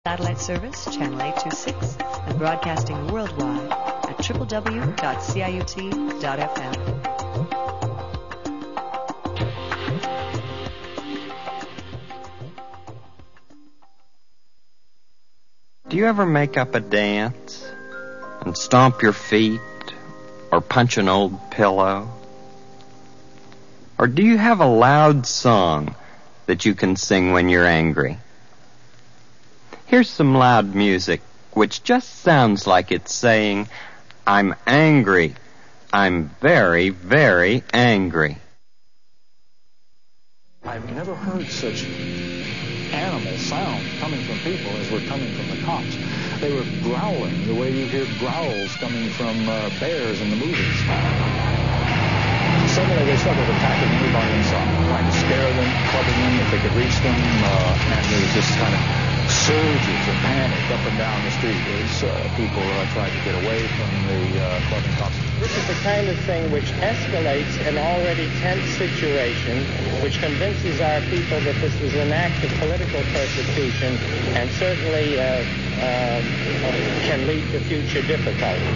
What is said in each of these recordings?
Satellite service, channel 826, and broadcasting worldwide at www.ciut.fm. Do you ever make up a dance and stomp your feet or punch an old pillow? Or do you have a loud song that you can sing when you're angry? Here's some loud music which just sounds like it's saying, I'm angry. I'm very, very angry. I've never heard such animal sound coming from people as were coming from the cops. They were growling the way you hear growls coming from bears in the movies. Suddenly they started attacking anybody in sight, trying to scare them, clubbing them if they could reach them, and there was this kind of surges of panic up and down the street as people tried to get away from the clubbing cops. This is the kind of thing which escalates an already tense situation, which convinces our people that this was an act of political persecution and certainly can lead to future difficulties.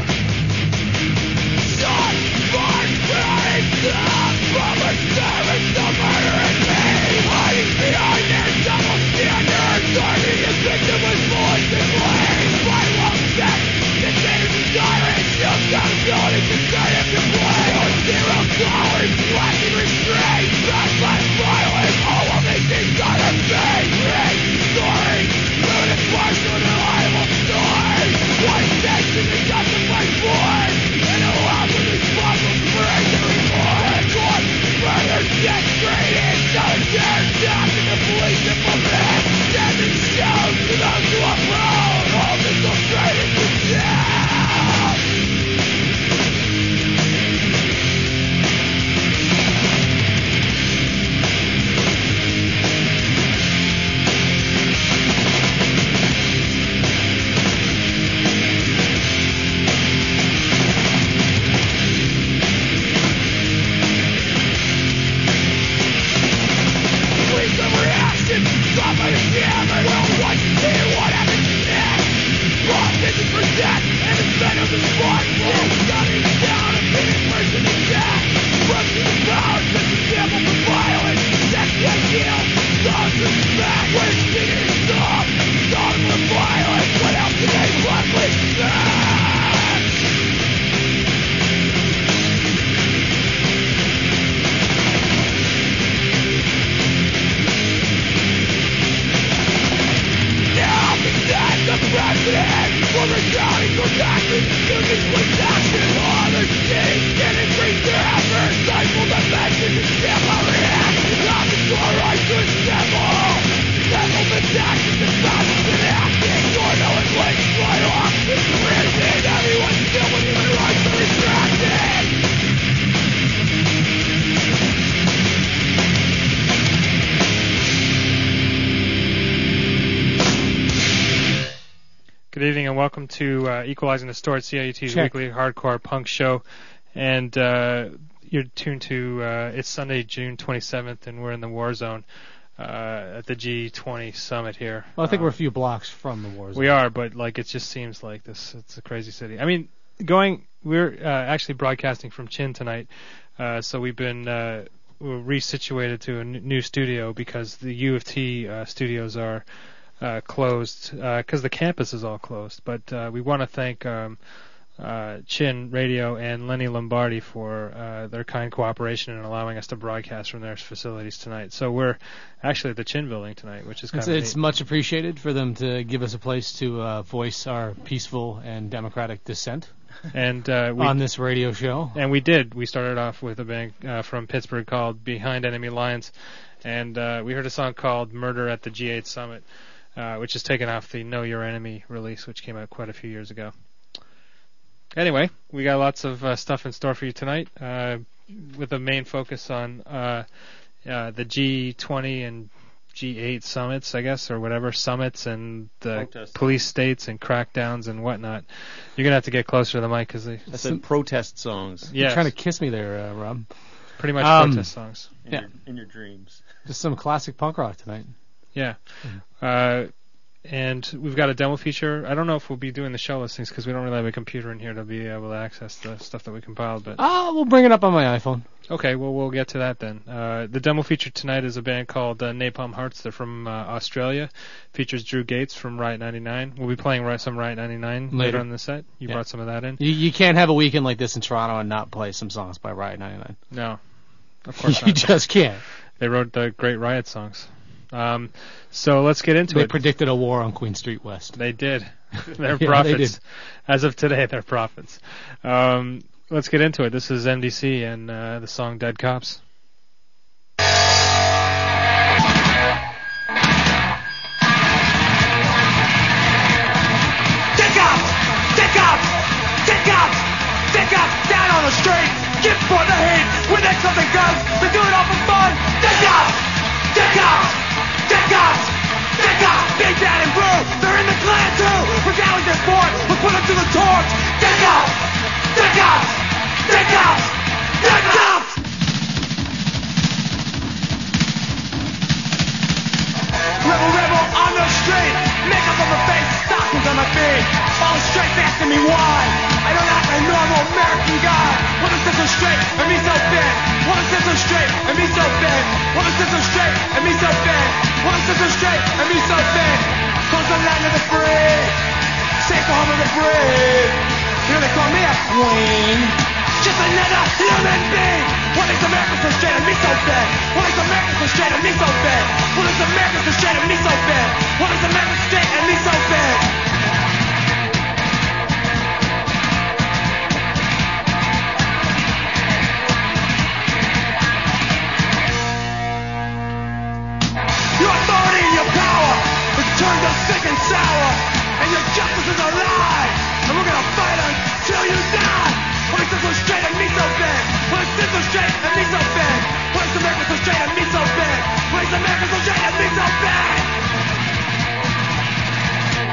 Good evening and welcome to Equalizing the Store at CIUT's weekly hardcore punk show. And you're tuned to, it's Sunday, June 27th, and we're in the war zone at the G20 summit here. Well, I think we're a few blocks from the war zone. We are, but like it just seems like this. It's a crazy city. I mean, we're actually broadcasting from Chin tonight, so we've been we're resituated to a new studio because the U of T studios are closed because the campus is all closed. But we want to thank Chin Radio and Lenny Lombardi for their kind cooperation in allowing us to broadcast from their facilities tonight. So we're actually at the Chin building tonight, which is kind of neat. It's much appreciated for them to give us a place to voice our peaceful and democratic dissent. And on this radio show. And we did. We started off with a band from Pittsburgh called Behind Enemy Lines, and we heard a song called Murder at the G8 Summit, which is taken off the Know Your Enemy release, which came out quite a few years ago. Anyway, we got lots of stuff in store for you tonight, with a main focus on the G20 and G8 summits, I guess, or whatever, summits and the police states and crackdowns and whatnot. You're going to have to get closer to the mic because I said protest songs. You're trying to kiss me there, Rob. Pretty much protest songs. In your dreams. Just some classic punk rock tonight. Yeah. And we've got a demo feature. I don't know if we'll be doing the show listings because we don't really have a computer in here to be able to access the stuff that we compiled. But we'll bring it up on my iPhone. okay, well, we'll get to that then. The demo feature tonight is a band called Napalm Hearts. They're from Australia. Features Drew Gates from Riot 99. We'll be playing some Riot 99 later in the set. You brought some of that in. You can't have a weekend like this in Toronto and not play some songs by Riot 99. No, of course not. You just can't. They wrote the great Riot songs. So let's get into it. They predicted a war on Queen Street West. They did. They're Yeah, prophets. they did. As of today, they're prophets. Let's get into it. This is MDC and the song Dead Cops. Down on the street, get for the heat. When they something goes, they do it all for fun. Dead cops, dead cops, dead cops, dead cops. Big bad and blue, they're in the clan too. We're down with their sport, we'll put them to the torch. Dead cops, dead cops, dead cops, dead cops. Rebel on the street, makeup on my face, stockings on my feet. All straight asking me why. I don't act like a normal American guy. Well, this is so straight and me so thin. Well, this is so straight and me so thin. Well, this is so straight and me so thin. Well, this is so straight and me so thin. Close the land of the free, safe home of the brave. You know they call me a queen, just another human being. What is America so straight and me so thin? What is America so straight and me so thin? What is America so straight and me so thin? What is America straight and me so thin? Your authority and your power is turned to sick and sour, and your justice is a lie. And we're gonna fight until you die. What is so straight and me so bad? What is so straight and me so bad? What is America so straight and me so bad? What is America so straight and me so bad?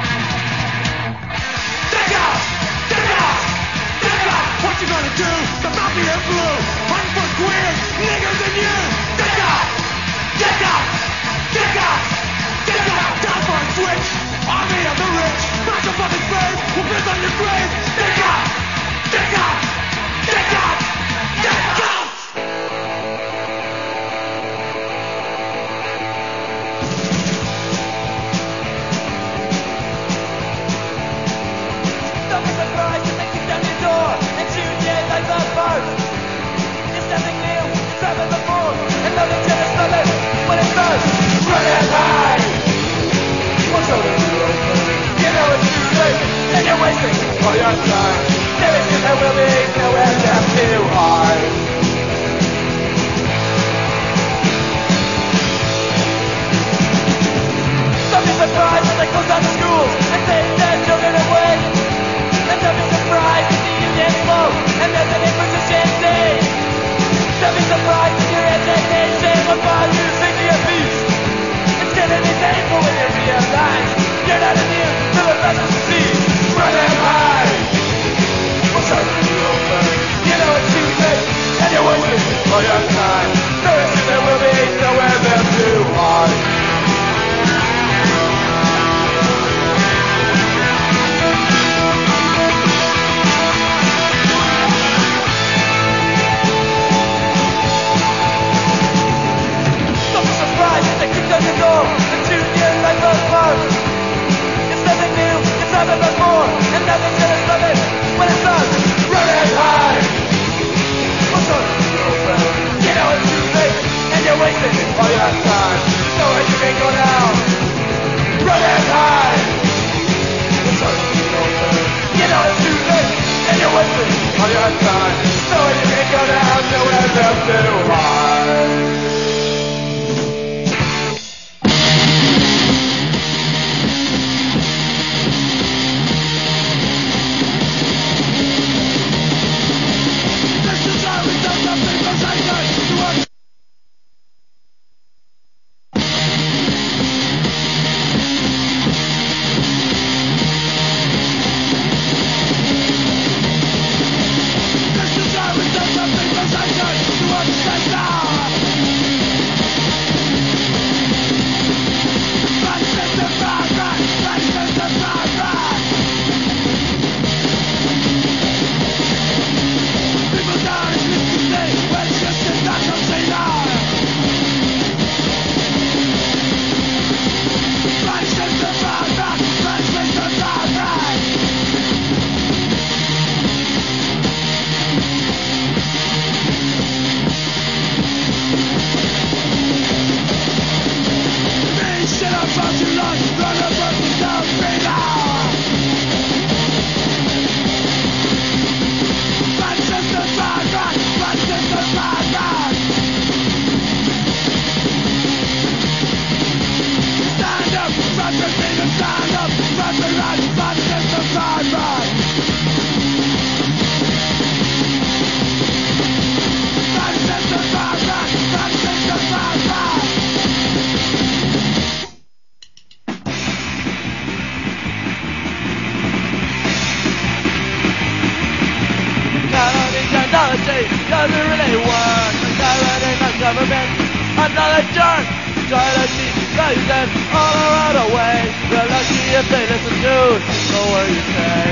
government. Another jerk trying to keep values and all around away. You're lucky if they listen to the word you say.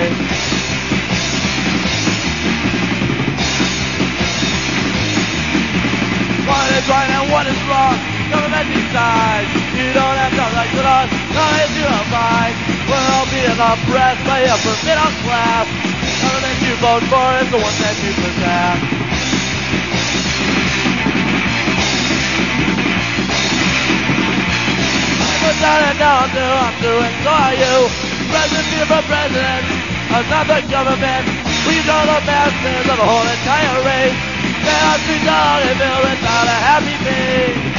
What is right and what is wrong? Government decides. You don't have to like the laws, not if you don't fight. We'll all be oppressed by upper middle class. Government you vote for is the one that you protect. I'm down and now I'm doing so are you. President, beautiful president of the government. We know the masters of the whole entire race. There are streets all filled without a happy face.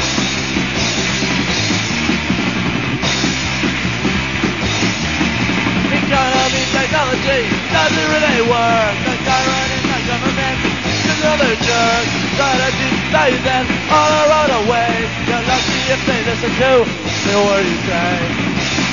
Economy, technology, doesn't really work. The guy running the government is another jerk. Trying to devalue them all around the way. You're lucky if they listen to the word you say.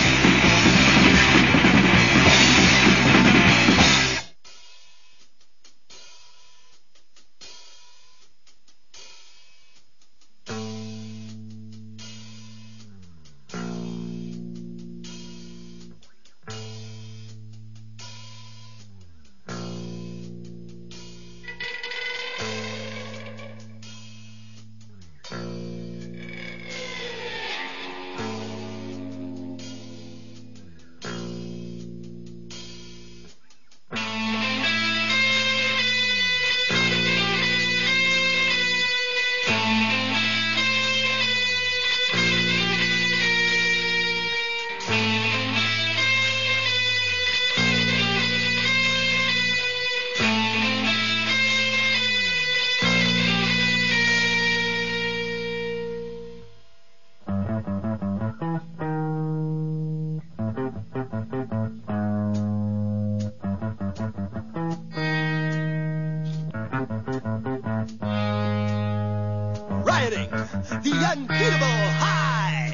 The unbeatable high.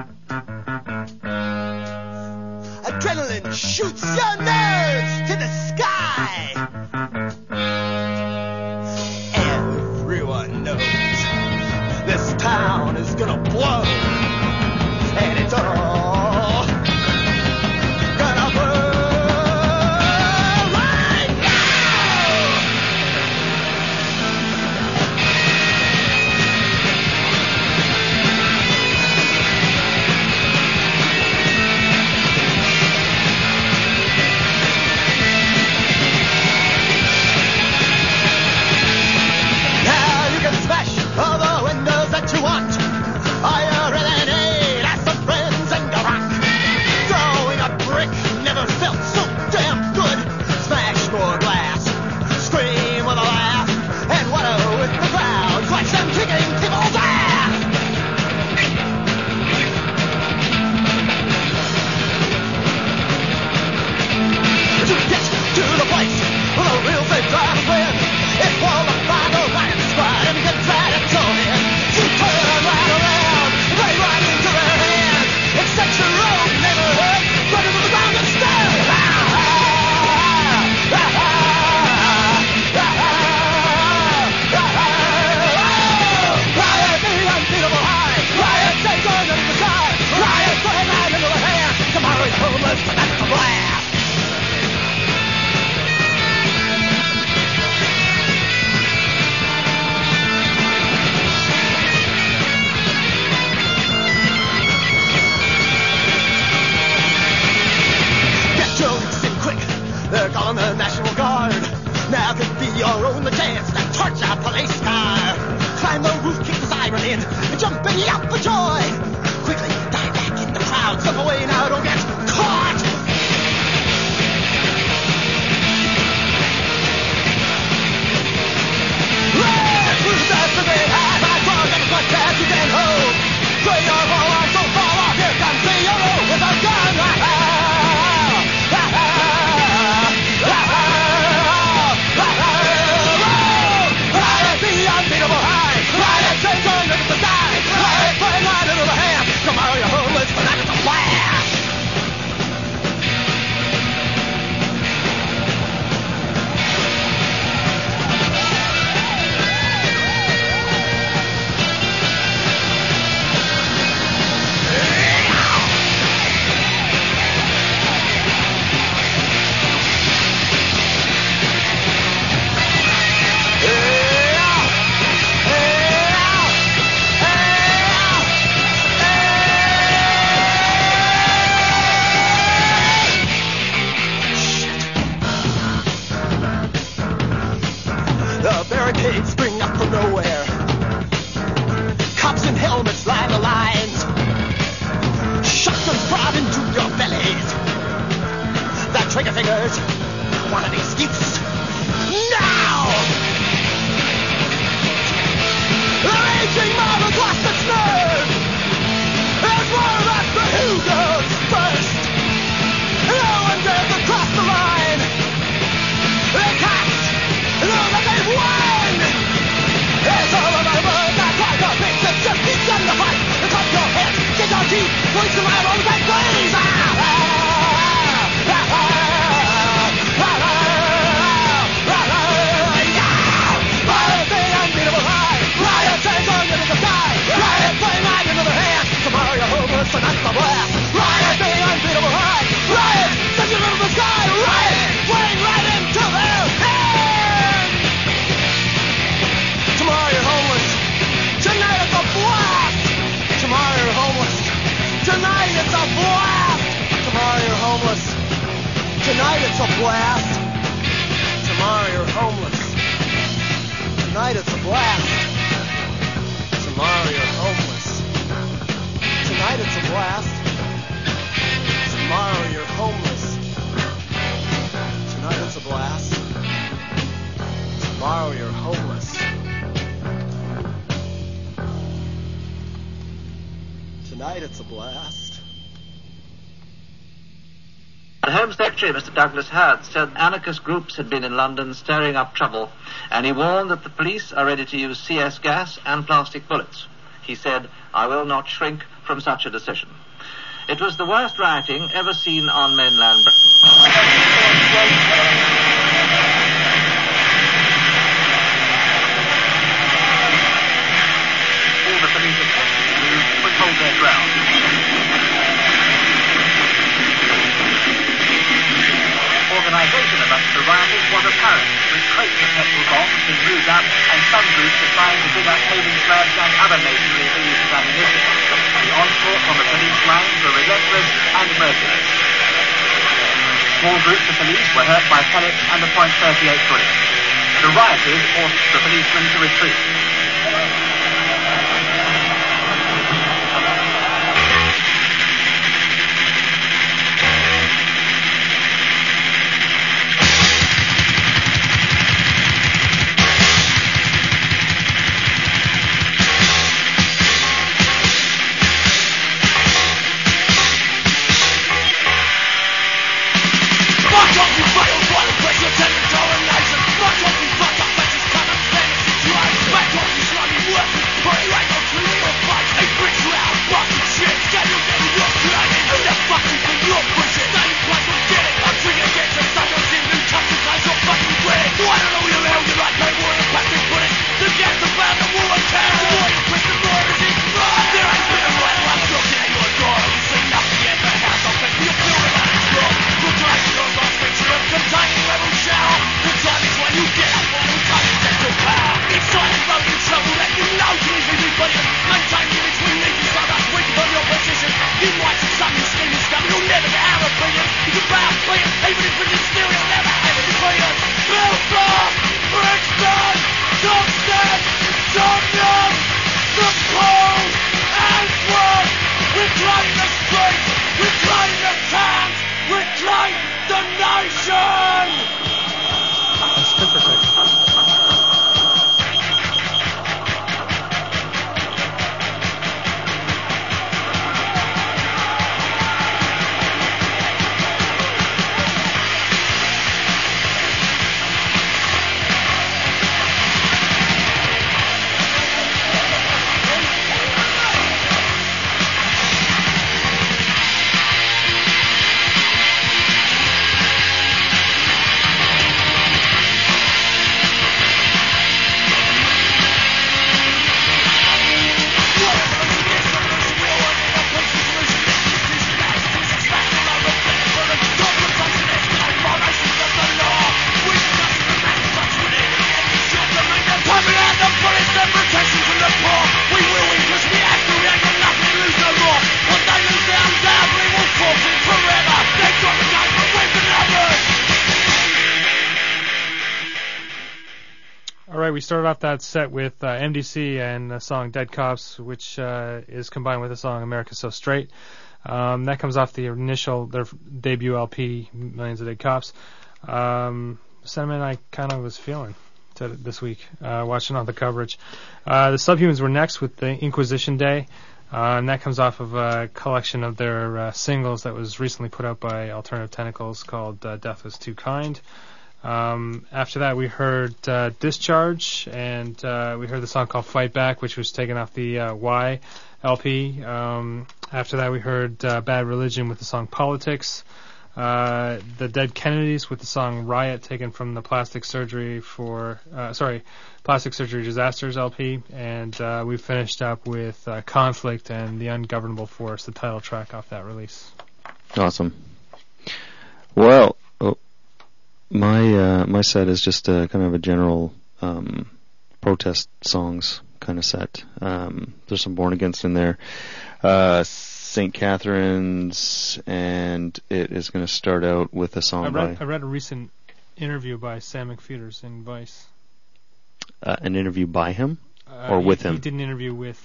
Adrenaline shoots your nerves to the sky. Everyone knows this town is gonna blow, and it's all gonna blow right now. All the windows that you want. Fire and an aid, ask some friends and go rock. Throwing a brick never felt so damn good. Smash more glass, scream with a laugh, and wallow with the crowd. Watch them kicking people's ass. To get to the place where the real thing drives in, it's qualified the right squad and get right at your head. You turn right around, right into their hands. It's such a road neighborhood, right into the ground and stand. Riot the unbeatable high. Riot takes on into the sky. Riot putting right into the hand. Tomorrow's homeless, but that's the blast. They're calling the National Guard. Now could be your only chance to torch a police car. Climb the roof, kick the siren in, and jump and yelp for joy. Quickly dive back in the crowd, slip away now, don't get caught. Red through the brigade, high by drugs and blood that you can hold. Bring your whole arm so far off, here comes the hero with a gun. Tomorrow you're homeless, but that's a blast. trigger fingers. One of these excuse. Now! The raging mob has lost its nerve. There's more of us, but who goes first? No one dares to cross the line. They can't know that they've won. It's all about a bird, that's why the big system keeps them to fight. It's up your heads, get your teeth, points to my arms and please. Tomorrow you're homeless and that's the blast. Riot, the unbeatable high. Riot, such a little the sky. Riot, playing right into their hands. Tomorrow you're homeless. Tonight it's a blast. Tomorrow you're homeless. Tonight it's a blast. Tomorrow you're homeless. Tonight it's a blast. Tomorrow you're homeless. Tonight it's a blast. Tomorrow you're homeless. Tonight it's a blast. Tomorrow you're homeless. Tonight it's a blast. Tomorrow you're homeless. Tonight it's a blast. The Home Secretary, Mr. Douglas Hurd, said anarchist groups had been in London stirring up trouble, and he warned that the police are ready to use CS gas and plastic bullets. He said, "I will not shrink from such a decision." It was the worst rioting ever seen on mainland Britain. All the police attempted to move would hold their ground. Organisation amongst the rioters was apparent, with crates of petrol bombs being moved up, and some groups are trying to dig up paving slabs and other masonry for use as ammunition. The onslaught on the police lines were relentless and merciless. Small groups of police were hurt by pellets and the .38 bullets. The rioters forced the policemen to retreat. We started off that set with MDC and the song Dead Cops, which is combined with the song America's So Straight. That comes off their debut LP, Millions of Dead Cops. Sentiment I kind of was feeling this week, watching all the coverage. The Subhumans were next with the Inquisition Day, and that comes off of a collection of their singles that was recently put out by Alternative Tentacles called Death Was Too Kind. After that, we heard Discharge, and we heard the song called Fight Back, which was taken off the Y LP. After that, we heard Bad Religion with the song Politics. The Dead Kennedys with the song Riot, taken from the Plastic Surgery Disasters LP. And we finished up with Conflict and The Ungovernable Force, the title track off that release. Awesome. Well, my set is just kind of a general protest songs kind of set. There's some Born Against in there. St. Catherine's, and it is going to start out with a song I read a recent interview by Sam McPheeters in Vice. An interview by him? Or with him? He did an interview with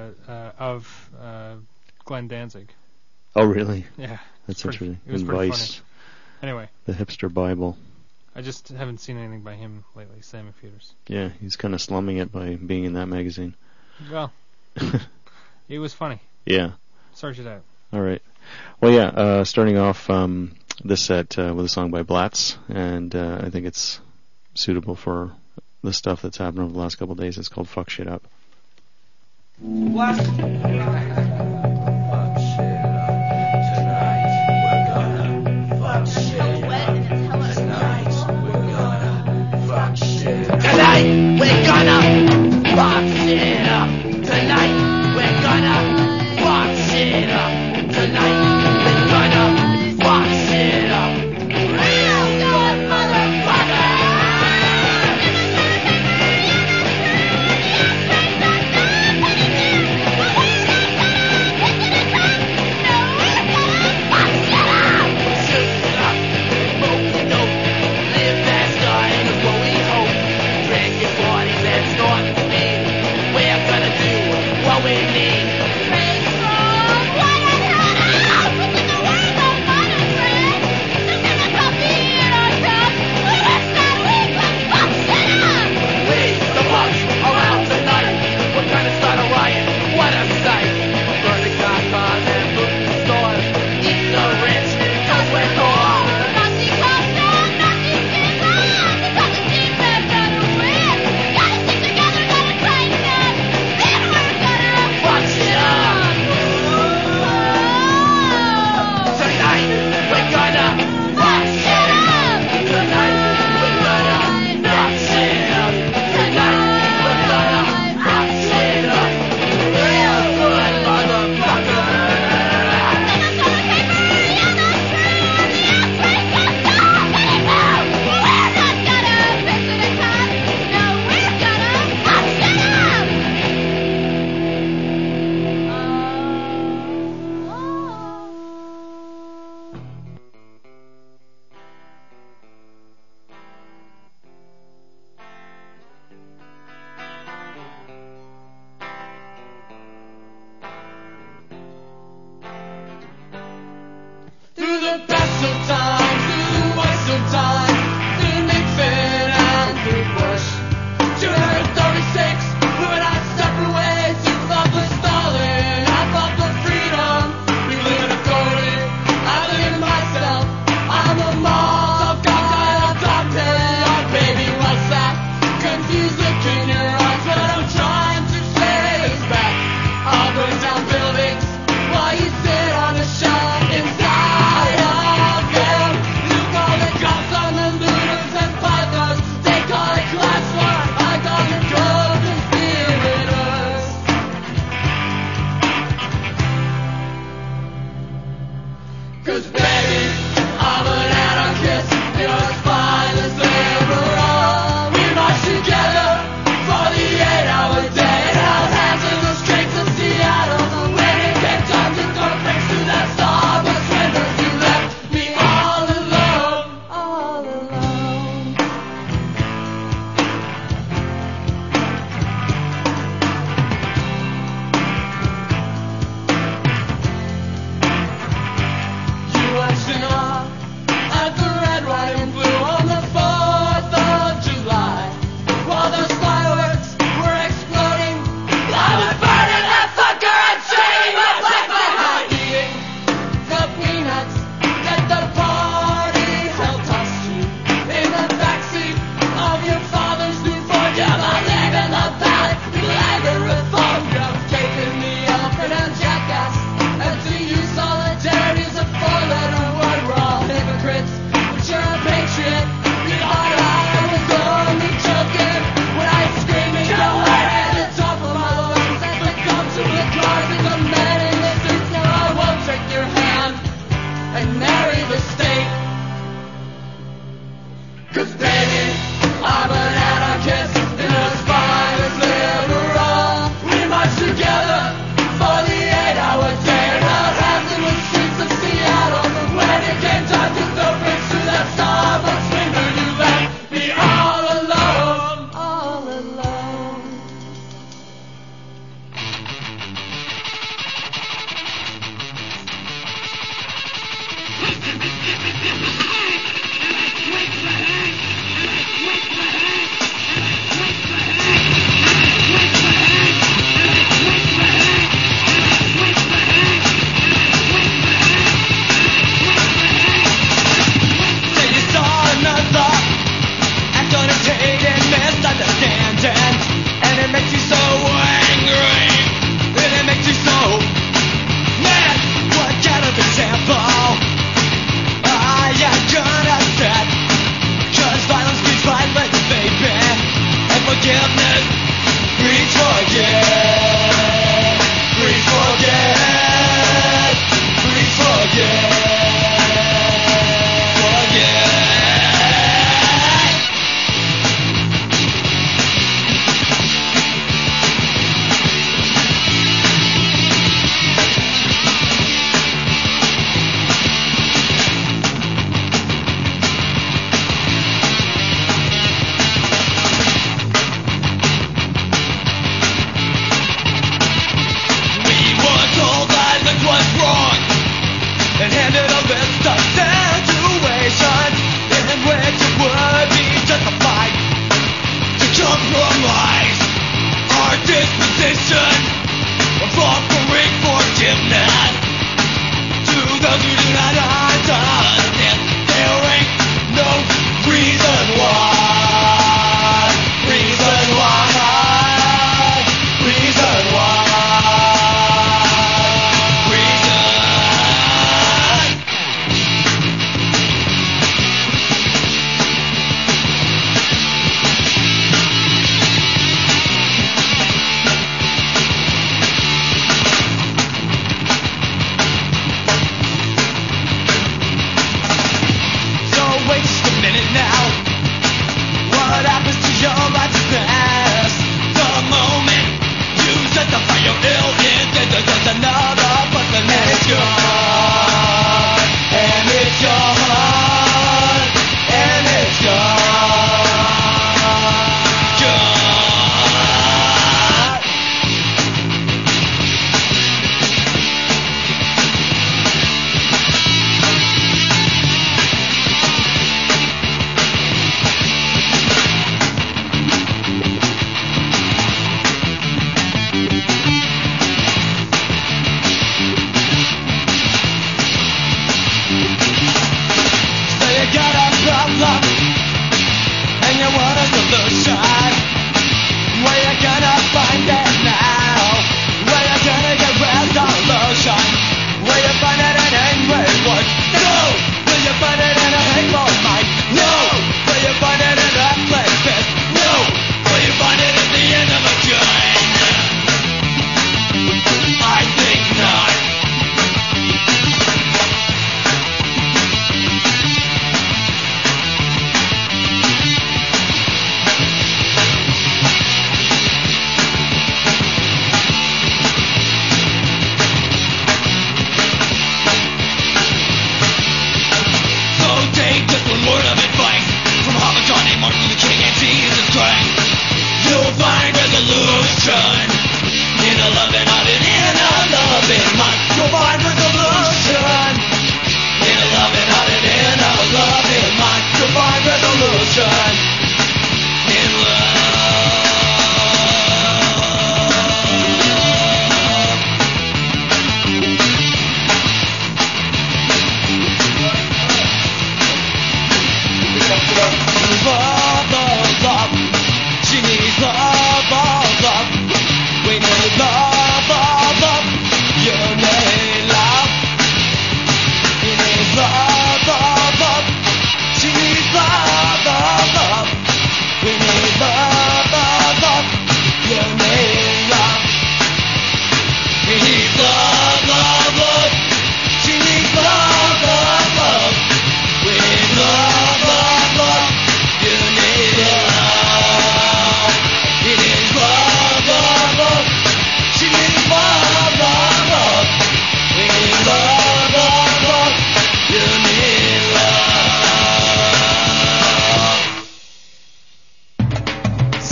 Glenn Danzig. Oh, really? Yeah. That's interesting. It was pretty funny. Anyway. The Hipster Bible. I just haven't seen anything by him lately, Sam McPheeters. Yeah, he's kind of slumming it by being in that magazine. Well, it was funny. Yeah. Search it out. All right. Well, yeah, starting off this set with a song by Blatz, and I think it's suitable for the stuff that's happened over the last couple of days. It's called Fuck Shit Up. What? Fuck shit up. Tonight we're gonna fuck shit up. Tonight we're gonna fuck shit up. Tonight we're gonna fuck shit up. Tonight we're gonna fuck shit up. Tonight we're gonna fuck shit up. Real good motherfucker!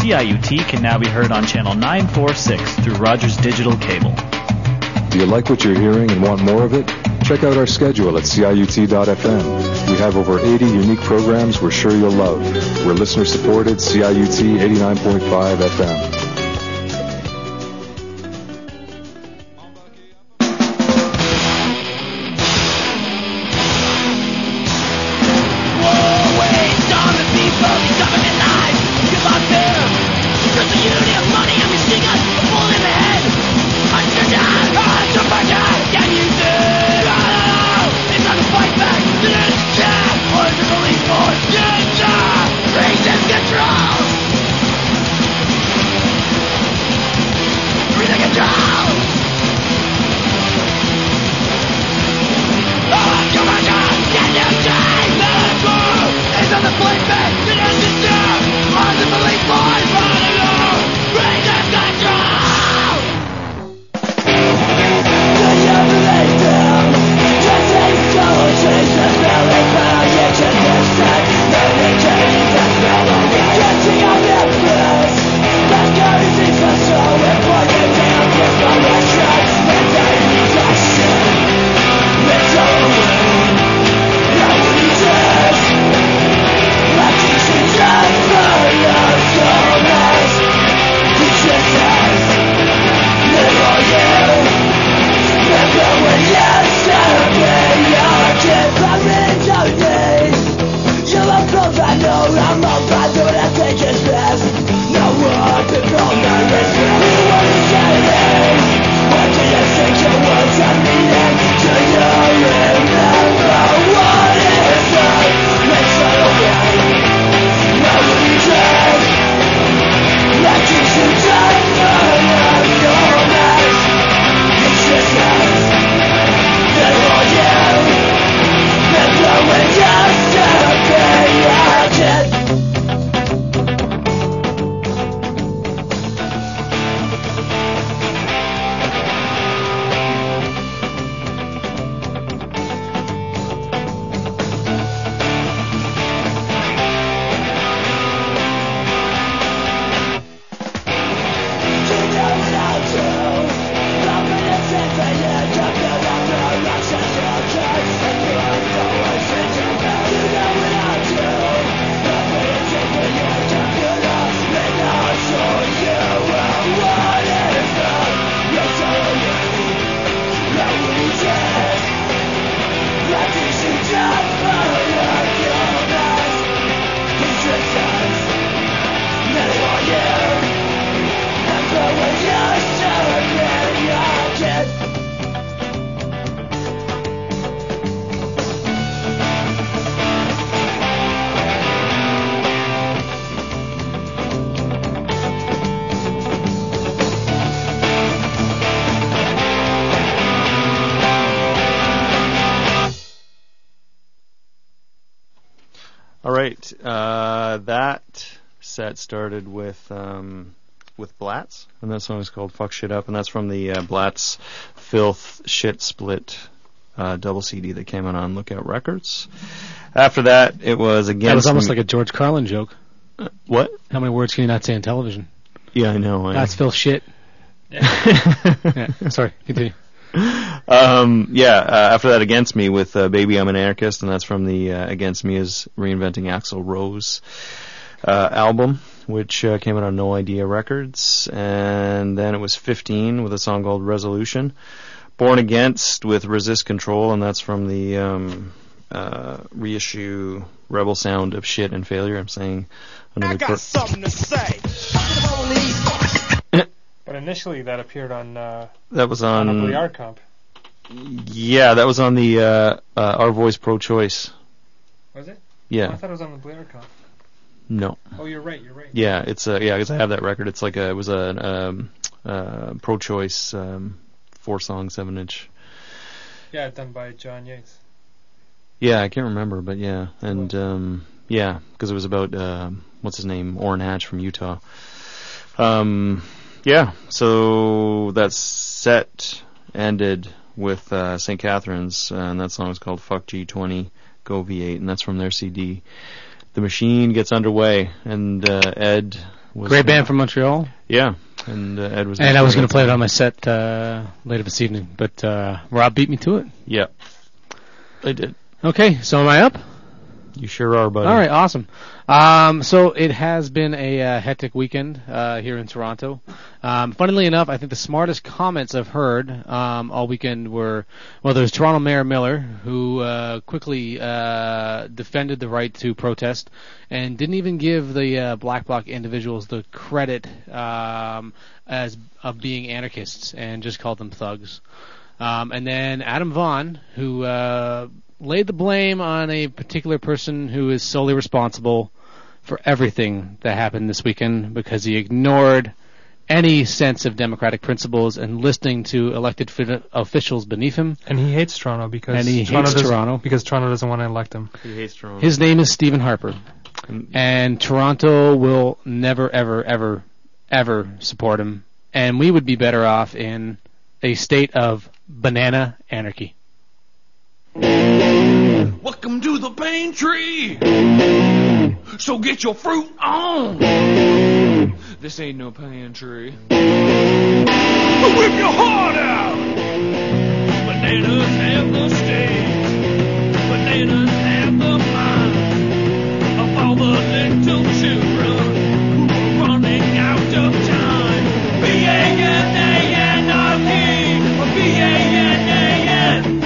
CIUT can now be heard on channel 946 through Rogers Digital Cable. Do you like what you're hearing and want more of it? Check out our schedule at CIUT.FM. We have over 80 unique programs we're sure you'll love. We're listener-supported CIUT 89.5 FM. That set started with Blatz, and that song is called "Fuck Shit Up," and that's from the Blatz Filth Shit Split double CD that came out on Lookout Records. After that, it was Against. That was almost like a George Carlin joke. What? How many words can you not say on television? Yeah, I know. That's filth shit. Yeah, sorry, continue. After that, Against Me with Baby I'm an Anarchist, and that's from the Against Me is Reinventing Axl Rose album, which came out on No Idea Records. And then it was 15 with a song called Resolution. Born Against with Resist Control, and that's from the reissue Rebel Sound of Shit and Failure. I'm saying another. I got something to say. But initially that appeared on that was on a Blue Yard comp. Yeah, that was on the Our Voice Pro Choice. Was it? Yeah. Oh, I thought it was on the Blue Yard comp. No. Oh, you're right. Yeah, it's because I have that record. It's like it was a Pro Choice 4-song 7-inch. Yeah, done by John Yates. Yeah, I can't remember, but yeah, and because it was about what's his name, Orrin Hatch from Utah. Yeah, so that set ended with St. Catherine's, and that song is called Fuck G20, Go V8, and that's from their CD. The Machine gets underway, and Ed Great band from Montreal. Yeah, and Ed was. And I was going to play it on my set later this evening, but Rob beat me to it. Yeah, I did. Okay, so am I up? You sure are, buddy. All right, awesome. So it has been a hectic weekend here in Toronto. Funnily enough, I think the smartest comments I've heard all weekend were, well, there's Toronto Mayor Miller, who quickly defended the right to protest and didn't even give the Black Bloc individuals the credit as of being anarchists and just called them thugs. And then Adam Vaughan, who laid the blame on a particular person who is solely responsible for everything that happened this weekend because he ignored any sense of democratic principles and listening to elected officials beneath him. And he hates Toronto because Toronto doesn't want to elect him. He hates Toronto. His name is Stephen Harper. And Toronto will never, ever, ever, ever support him. And we would be better off in a state of banana anarchy. Welcome to the pain tree. So get your fruit on. This ain't no pantry. Whip your heart out. Bananas have the stage. Bananas have the mind of all the little children who are running out of time. B-A-N-A-N-R-K. B-A-N-A-N.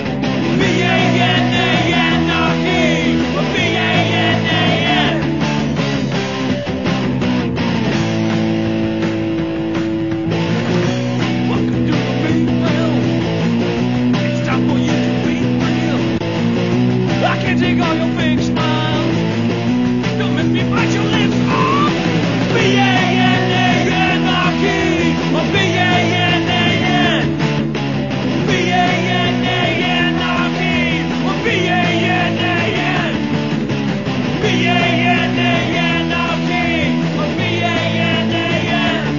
Take all your big smiles. Don't make me bite your lips off. B-A-N-A-N-R-K. B-A-N-A-N. B-A-N-A-N-R-K. B-A-N-A-N. B-A-N-A-N-R-K. B-A-N-A-N.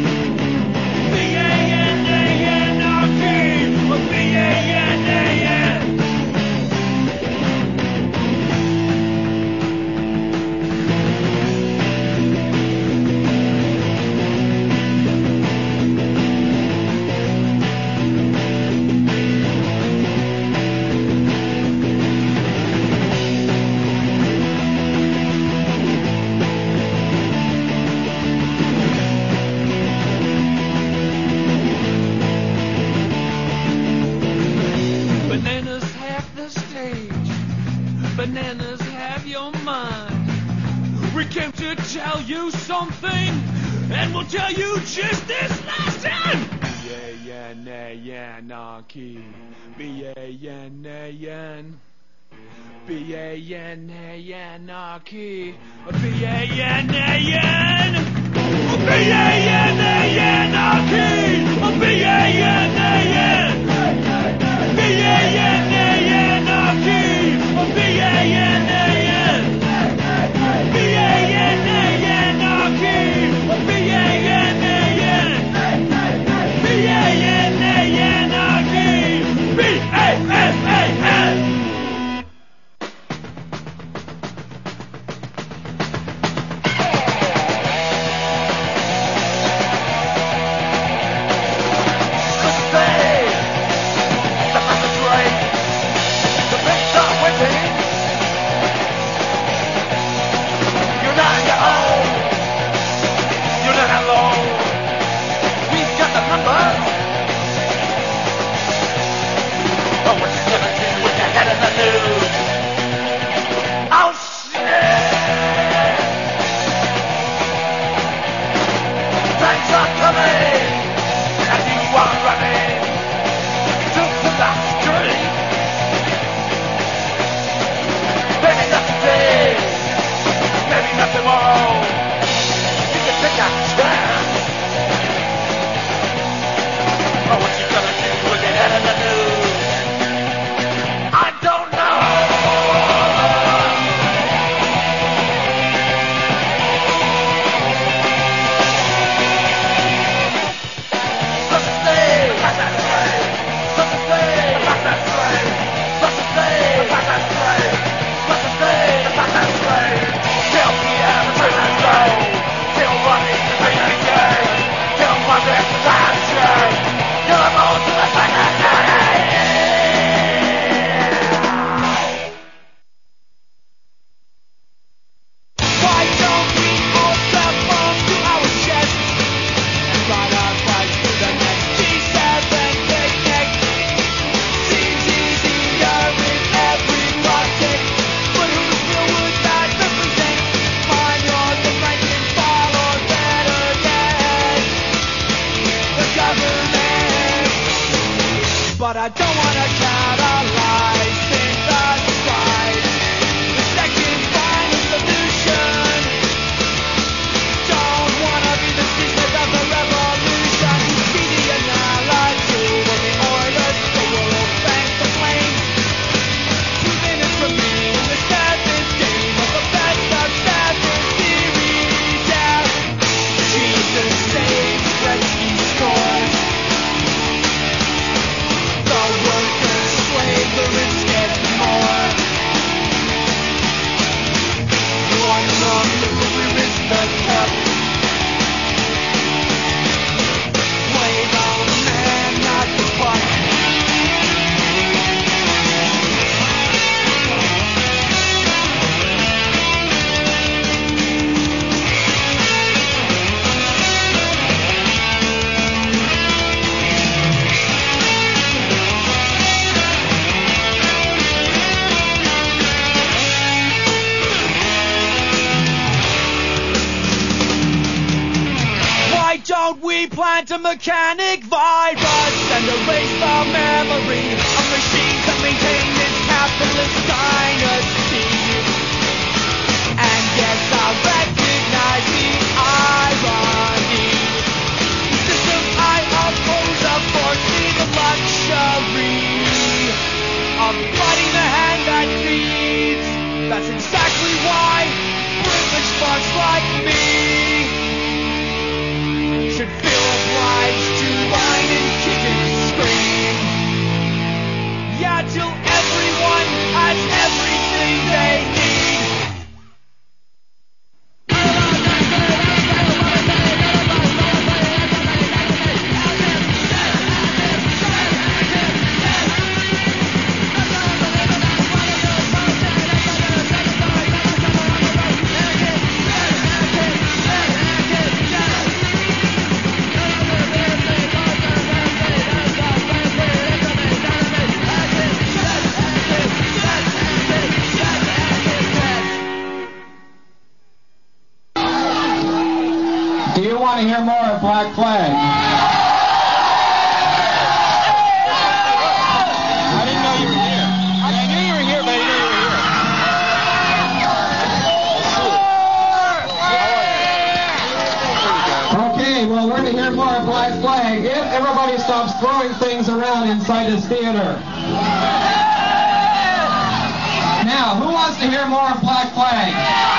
B-A-N-A-N-R-K. B-A-N-A-N. Bananas have the stage. Bananas have your mind. We came to tell you something, and we'll tell you just this last time. B-A-N-A-N-R-K. B-A-N-A-N. B-A-N-A-N-R-K. B-A-N-A-N. B-A-N-A-N-R-K. B-A-N-A-N. B-A-N-A-N-R-K. B-A-N-A-N. B-A-N-A-N-R-K. B-A-N-A-N. B-A-N-A-N-R-K. B-A-N-A-N. We plant a mechanic virus and erase the memory of machines that maintain this capitalist dynasty. And yes, I recognize the irony. The system I oppose affords me the luxury of biting the hand that feeds. That's exactly why privileged fucks like me should feel obliged to whine and kick and scream. Yeah, till everyone has everything they need. Do you want to hear more of Black Flag? I didn't know you were here. I knew you were here, but I didn't know you were here. Okay, well, we're going to hear more of Black Flag if everybody stops throwing things around inside this theater. Now, who wants to hear more of Black Flag?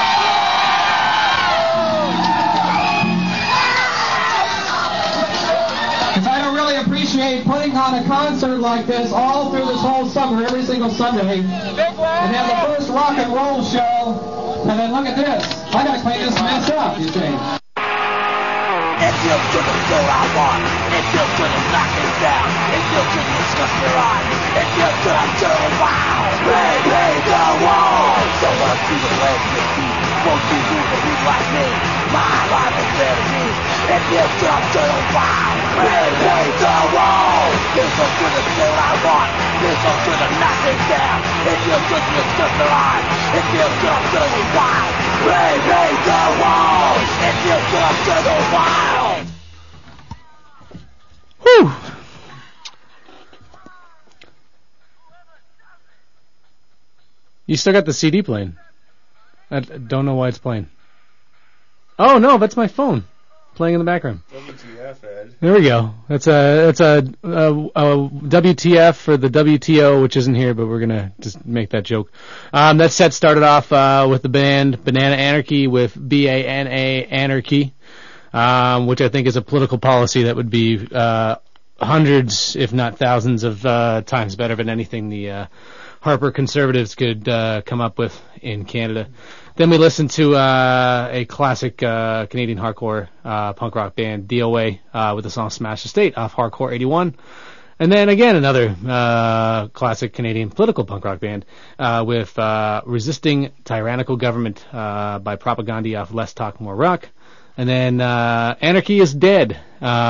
Appreciate putting on a concert like this all through this whole summer, every single Sunday, and have the first rock and roll show, and then look at this. I gotta clean this mess up, you see. It feels good to do I want. It feels good to knock it down. It feels good to discuss your eyes. It feels good to wow. Repaint the wall. So much to the way you see. Won't you do the people like me? My life is vanity. It feels good to wow. Repaint the wall. Feels so good to do I want. Feels so good to knock it down. It feels good to discuss your eyes. It feels good to wow. Repaint the wall. It feels good to the wild. Whew. You still got the CD playing. I don't know why it's playing. Oh no, that's my phone playing in the background. WTF, Ed. There we go. That's a WTF for the WTO, which isn't here, but we're gonna just make that joke. That set started off with the band Banana Anarchy with BANA Anarchy, which I think is a political policy that would be hundreds, if not thousands, of times better than anything the Harper conservatives could come up with in Canada. Then we listened to a classic Canadian hardcore punk rock band, DOA, with the song Smash the State off Hardcore 81. And then again another classic Canadian political punk rock band with Resisting Tyrannical Government by Propaganda off Less Talk More Rock. And then Anarchy is Dead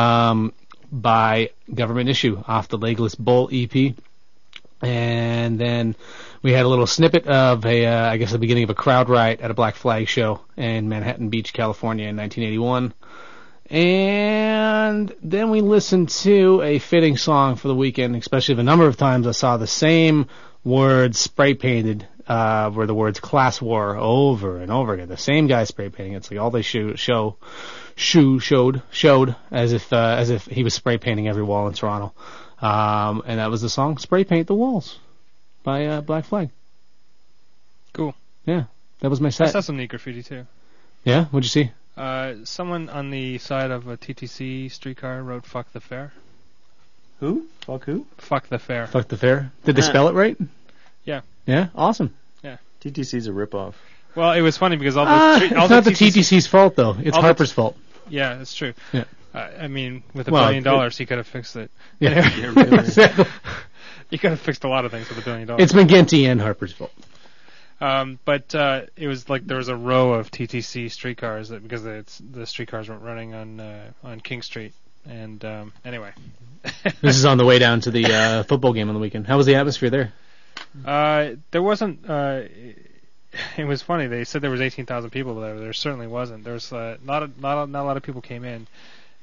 by Government Issue off the Legless Bull EP. And then we had a little snippet of I guess the beginning of a crowd riot at a Black Flag show in Manhattan Beach, California in 1981. And then we listened to a fitting song for the weekend, especially the number of times I saw the same words spray painted, were the words class war over and over again. The same guy spray painting. It's like all they showed as if he was spray painting every wall in Toronto. And that was the song Spray Paint the Walls by Black Flag. Cool. Yeah, that was my set. I saw some neat graffiti too. Yeah, what'd you see? Someone on the side of a TTC streetcar wrote "Fuck the Fair." Who? Fuck who? Fuck the Fair. Fuck the Fair. Did they spell it right? Yeah. Yeah, awesome. Yeah. TTC's a ripoff. Well, it was funny because all the it's not the TTC's fault though. It's Harper's fault. Yeah, that's true. Yeah. I mean, with $1 billion, he could have fixed it. Yeah. He could have fixed a lot of things with $1 billion. It's McGinty and Harper's fault. But it was like there was a row of TTC streetcars because the streetcars weren't running on King Street. And anyway, this is on the way down to the football game on the weekend. How was the atmosphere there? There wasn't. It was funny. They said there was 18,000 people there. There certainly wasn't. There was not a lot of people came in,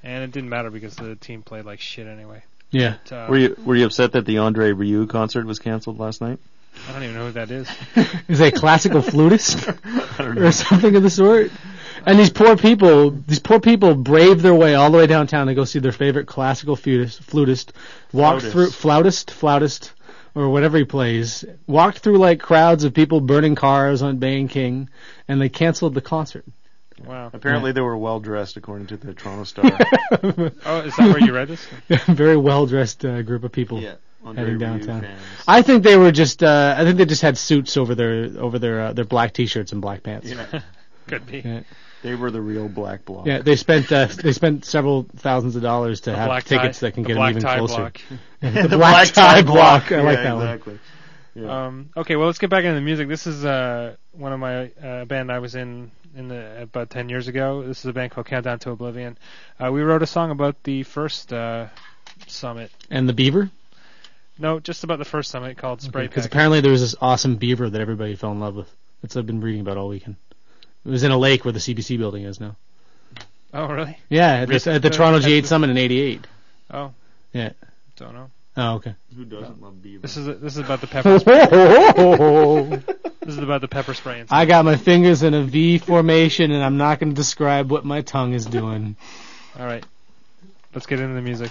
And it didn't matter because the team played like shit anyway. Yeah. But, Were you upset that the Andre Rieu concert was canceled last night? I don't even know who that is. Is he a classical flutist or something of the sort? And these poor people brave their way all the way downtown to go see their favorite classical flutist, flautist, or whatever he plays, walked through like crowds of people burning cars on Bay and King, and they canceled the concert. Wow. Apparently they were well dressed, according to the Toronto Star. Oh, is that where you read this? Yeah, very well dressed group of people. Yeah. Heading downtown. I think they were just. I think they just had suits over their black T-shirts and black pants. Yeah. Could be. Yeah. They were the real black bloc. Yeah, they spent several thousands of dollars to have tickets that can get them even closer. The black tie block. I like that exactly. one. Yeah. Okay, well, let's get back into the music. This is one of my band I was in about 10 years ago. This is a band called Countdown to Oblivion. We wrote a song about the first summit. And the beaver? No, just about the first summit called Spray Pack. Because apparently there was this awesome beaver that everybody fell in love with. That's what I've been reading about all weekend. It was in a lake where the CBC building is now. Oh, really? Yeah, at the Toronto G8 Summit in '88. Oh. Yeah. Don't know. Oh, okay. Who doesn't love beaver? This is about the pepper spray. This is about the pepper spray. I got my fingers in a V formation, and I'm not going to describe what my tongue is doing. All right. Let's get into the music.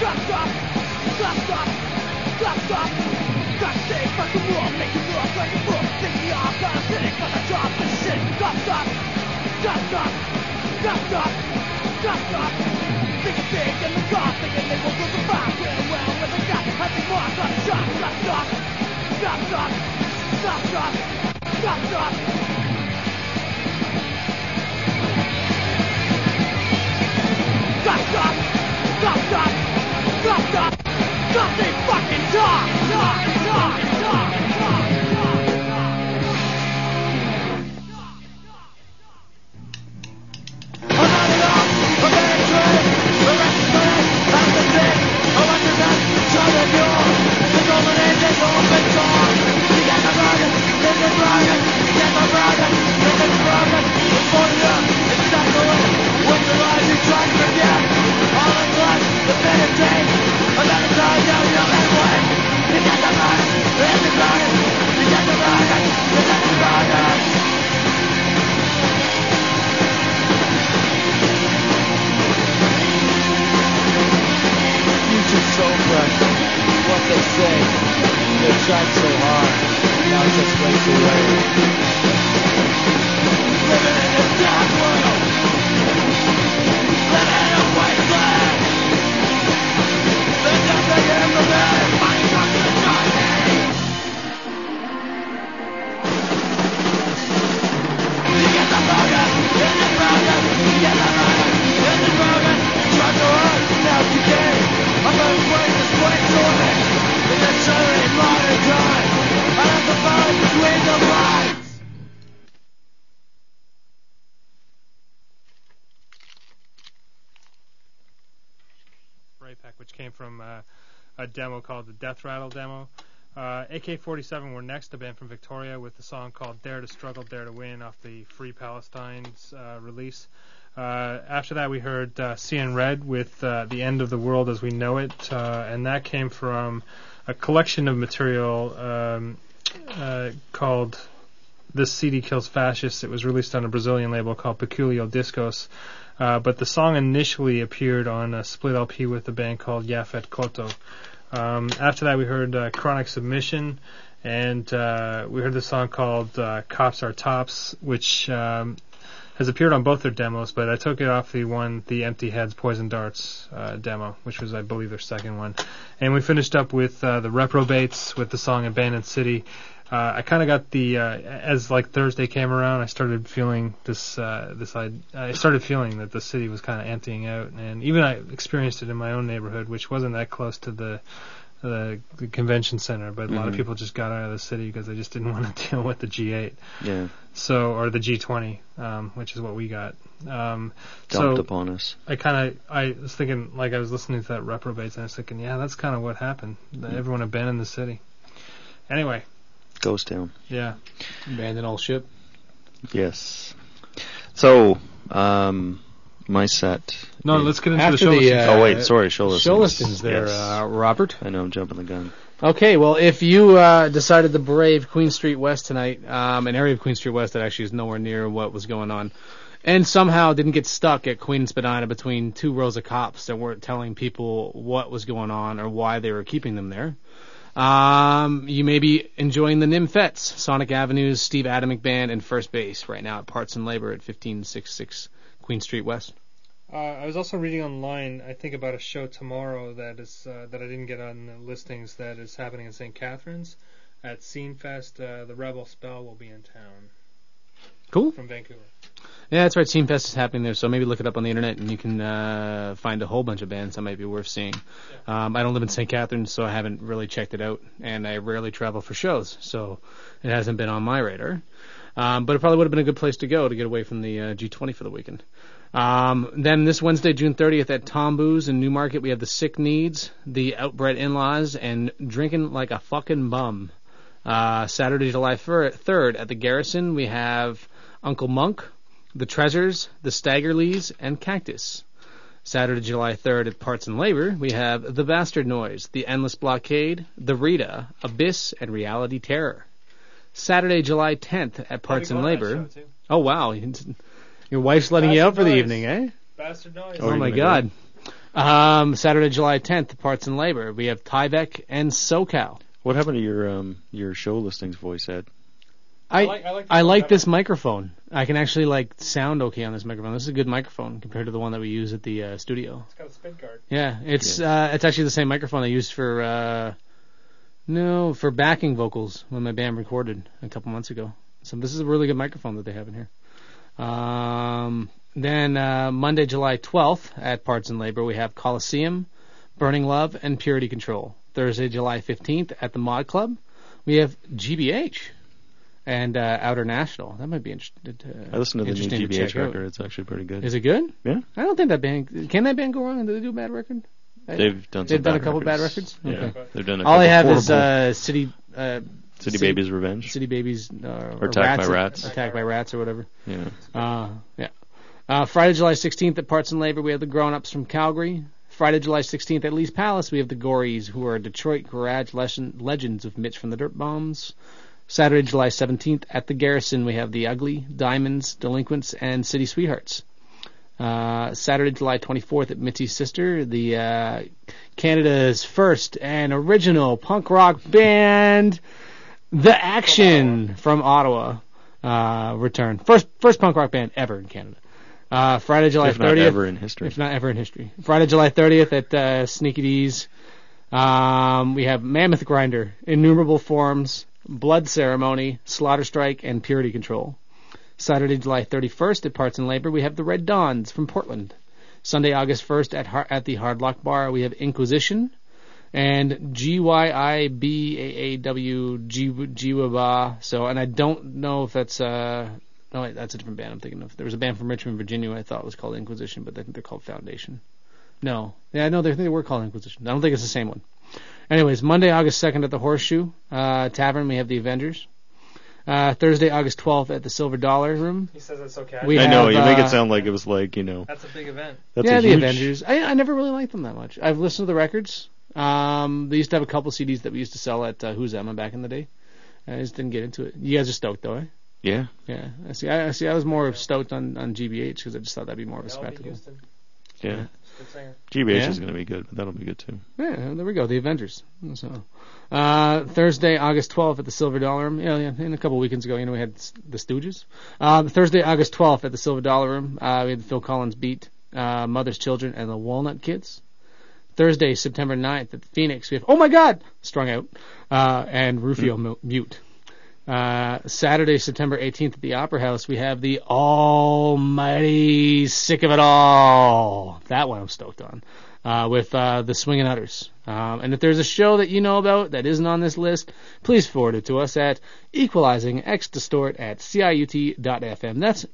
Which came from a demo called the Death Rattle demo. AK-47 were next, a band from Victoria, with the song called Dare to Struggle, Dare to Win off the Free Palestine's release. After that we heard CN Red with The End of the World as We Know It, and that came from a collection of material called This CD Kills Fascists. It was released on a Brazilian label called Peculio Discos. But the song initially appeared on a split LP with a band called Yafet Koto. After that, we heard Chronic Submission, and we heard the song called Cops Are Tops, which has appeared on both their demos, but I took it off the Empty Heads Poison Darts demo, which was, I believe, their second one. And we finished up with the Reprobates with the song Abandoned City. I kind of got as like Thursday came around, I started feeling I started feeling that the city was kind of emptying out, and even I experienced it in my own neighborhood, which wasn't that close to the convention center, but a lot of people just got out of the city because they just didn't want to deal with the G8. Yeah. Or the G20, which is what we got. Dumped upon us. I was thinking, like I was listening to that Reprobates, and I was thinking, yeah, that's kind of what happened. Everyone abandoned the city. Anyway. Ghost Town. Yeah. Abandon all ship. Yes. So, my set. No, let's get into the show listings. Oh, wait, sorry, show listings. Show listings there, Robert. I know, I'm jumping the gun. Okay, well, if you decided to brave Queen Street West tonight, an area of Queen Street West that actually is nowhere near what was going on, and somehow didn't get stuck at Queen and Spadina between two rows of cops that weren't telling people what was going on or why they were keeping them there, you may be enjoying the Nymphets, Sonic Avenue's Steve Adamek Band, and First Base right now at Parts and Labor at 1566 Queen Street West. I was also reading online, I think, about a show tomorrow that is that I didn't get on the listings, that is happening in St. Catharines at Scene Fest. The Rebel Spell will be in town. Cool. From Vancouver. Yeah, that's right. Scene Fest is happening there, so maybe look it up on the internet and you can find a whole bunch of bands that might be worth seeing. Yeah. I don't live in St. Catharines, so I haven't really checked it out, and I rarely travel for shows, so it hasn't been on my radar. But it probably would have been a good place to go to get away from the G20 for the weekend. Then this Wednesday, June 30th at Tom Boo's in Newmarket, we have the Sick Needs, the Outbred In-Laws, and Drinking Like a Fucking Bum. Saturday, July 3rd at the Garrison, we have Uncle Monk, the Treasures, the Staggerleys, and Cactus. Saturday, July 3rd at Parts and Labor, we have the Bastard Noise, the Endless Blockade, the Rita, Abyss, and Reality Terror. Saturday, July 10th at Parts and Labor. Oh, wow. Your wife's letting you out for the evening, eh? Bastard Noise. Oh my God. Saturday, July 10th, Parts and Labor. We have Tyvek and SoCal. What happened to your show listings voice, Ed? I like this microphone. I can actually sound okay on this microphone. This is a good microphone compared to the one that we use at the studio. It's got a spin guard. Yeah, it's actually the same microphone I used for backing vocals when my band recorded a couple months ago. So this is a really good microphone that they have in here. Then Monday, July 12th at Parts and Labor, we have Coliseum, Burning Love, and Purity Control. Thursday, July 15th at the Mod Club, we have GBH and Outer National. That might be interesting. I listened to the new GBH record. It's actually pretty good. Is it good? Yeah. I don't think that band... Can that band go wrong? Did they do a bad record? They've done a couple bad records? Yeah. Okay. They've done a couple. All I have is City Babies Revenge. City Babies... or Attacked by Rats. Attacked by Rats or whatever. Yeah. Friday, July 16th at Parts and Labor, we have the Grown Ups from Calgary. Friday, July 16th at Lee's Palace, we have the Gories, who are Detroit garage legends of Mitch from the Dirt Bombs. Saturday, July 17th at the Garrison, we have the Ugly, Diamonds, Delinquents, and City Sweethearts. Saturday, July 24th at Mitzi's Sister, the Canada's first and original punk rock band, The Action from Ottawa, return. First punk rock band ever in Canada. Friday, July 30th. If not ever in history. If not ever in history. Friday, July 30th at Sneaky D's. We have Mammoth Grinder, Innumerable Forms, Blood Ceremony, Slaughter Strike, and Purity Control. Saturday, July 31st at Parts and Labor, we have the Red Dawns from Portland. Sunday, August 1st at the Hard Lock Bar, we have Inquisition and GYIBAAW Jiwaba. So, and I don't know if that's no, wait, that's a different band I'm thinking of. There was a band from Richmond, Virginia, I thought was called Inquisition, but I think they're called Foundation. No. Yeah, no, they were called Inquisition. I don't think it's the same one. Anyways, Monday, August 2nd at the Horseshoe Tavern, we have the Avengers. Thursday, August 12th at the Silver Dollar Room. He says it's so casual. I know, you make it sound like it was like, That's a big event. The Avengers. I never really liked them that much. I've listened to the records. They used to have a couple CDs that we used to sell at Who's Emma back in the day. I just didn't get into it. You guys are stoked, though, eh? Yeah. Yeah. I was more stoked on GBH because I just thought that'd be more of a spectacle. Yeah. GBH is going to be good, but that'll be good too. Yeah, there we go. The Avengers. So, Thursday, August 12th at the Silver Dollar Room. Yeah, and a couple weekends ago, we had the Stooges. Thursday, August 12th at the Silver Dollar Room, we had the Phil Collins Beat, Mother's Children, and the Walnut Kids. Thursday, September 9th at the Phoenix, we have Oh My God, Strung Out, and Rufio Mute. Saturday, September 18th at the Opera House, we have the Almighty Sick of It All. That one I'm stoked on. With the Swingin' Utters. And if there's a show that you know about that isn't on this list, please forward it to us at equalizingxdistort@ciut.fm. That's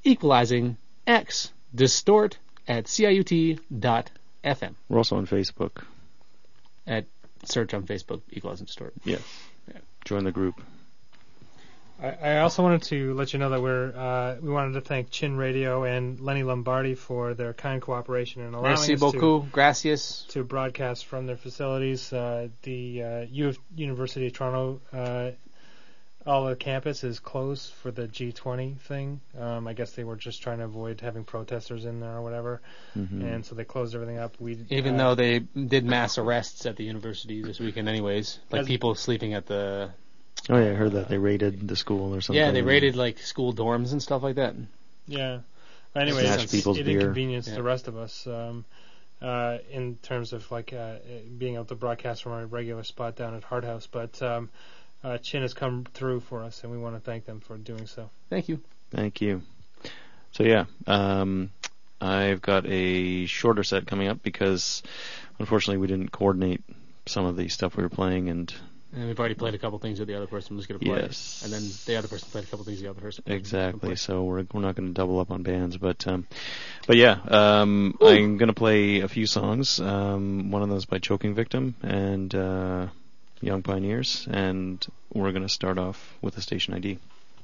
equalizingxdistort@ciut.fm. We're also on Facebook. Search on Facebook, Equalizing Distort. Yeah. Join the group. I also wanted to let you know that we wanted to thank Chin Radio and Lenny Lombardi for their kind cooperation and allowing Merci us beaucoup. Gracias. to broadcast from their facilities. The University of Toronto, all the campus is closed for the G20 thing. I guess they were just trying to avoid having protesters in there or whatever, and so they closed everything up. Even though they did mass arrests at the university this weekend anyways, like people sleeping at the... Oh yeah, I heard that they raided the school or something. Yeah, they raided school dorms and stuff like that. Yeah. Anyway, it inconvenienced the rest of us in terms of being able to broadcast from our regular spot down at Hard House. But Chin has come through for us, and we want to thank them for doing so. Thank you. Thank you. So yeah, I've got a shorter set coming up because unfortunately we didn't coordinate some of the stuff we were playing and we've already played a couple things that the other person was going to play. Yes. And then the other person played a couple things the other person played. Exactly. So we're not going to double up on bands, but yeah, I'm going to play a few songs. One of those by Choking Victim and Young Pioneers, and we're going to start off with the station ID.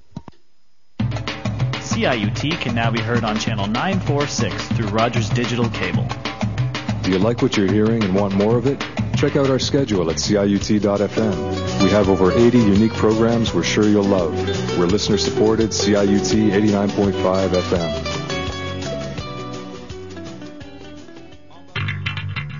CIUT can now be heard on channel 946 through Rogers Digital Cable. Do you like what you're hearing and want more of it? Check out our schedule at CIUT.fm. We have over 80 unique programs we're sure you'll love. We're listener-supported CIUT 89.5 FM.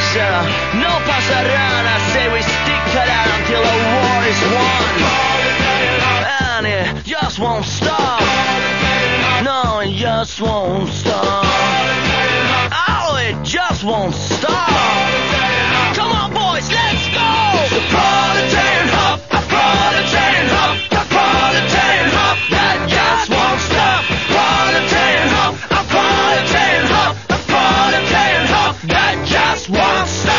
Russia. No pass around, I say we stick it out until the war is won. And it just won't stop. No, it just won't stop. Oh, it just won't stop. Come on, boys, let's go. The proletarian hop, a proletarian hop, a proletarian hop that just won't stop. Proletarian hop, a proletarian hop, a proletarian hop that just won't stop.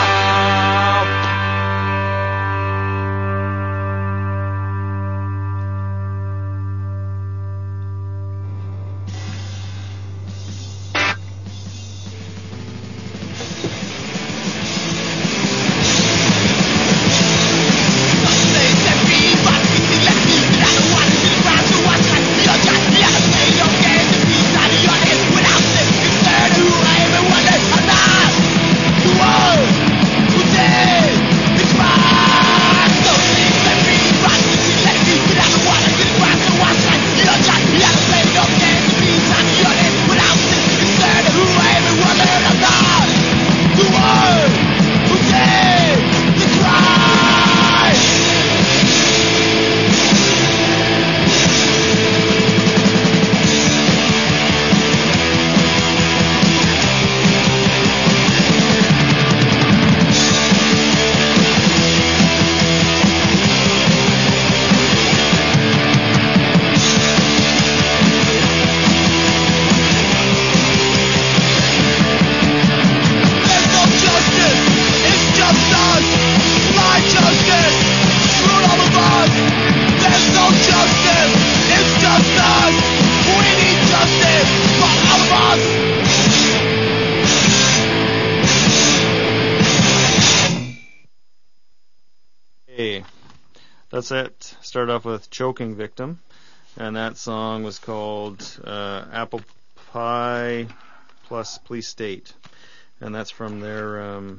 That's it. Started off with Choking Victim, and that song was called Apple Pie plus Police State, and that's from their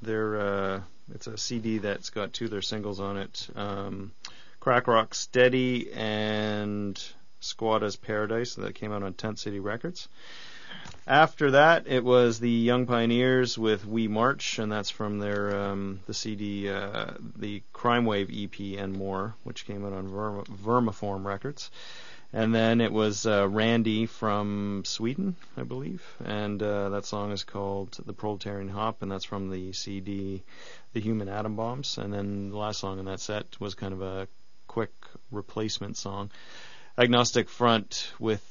it's a CD that's got two of their singles on it, Crack Rock Steady and Squatta's Paradise, that came out on Tent City Records. After that, it was the Young Pioneers with We March, and that's from their the CD, the Crime Wave EP and More, which came out on Vermiform Records. And then it was Randy from Sweden, I believe, and that song is called The Proletarian Hop, and that's from the CD The Human Atom Bombs. And then the last song in that set was kind of a quick replacement song, Agnostic Front with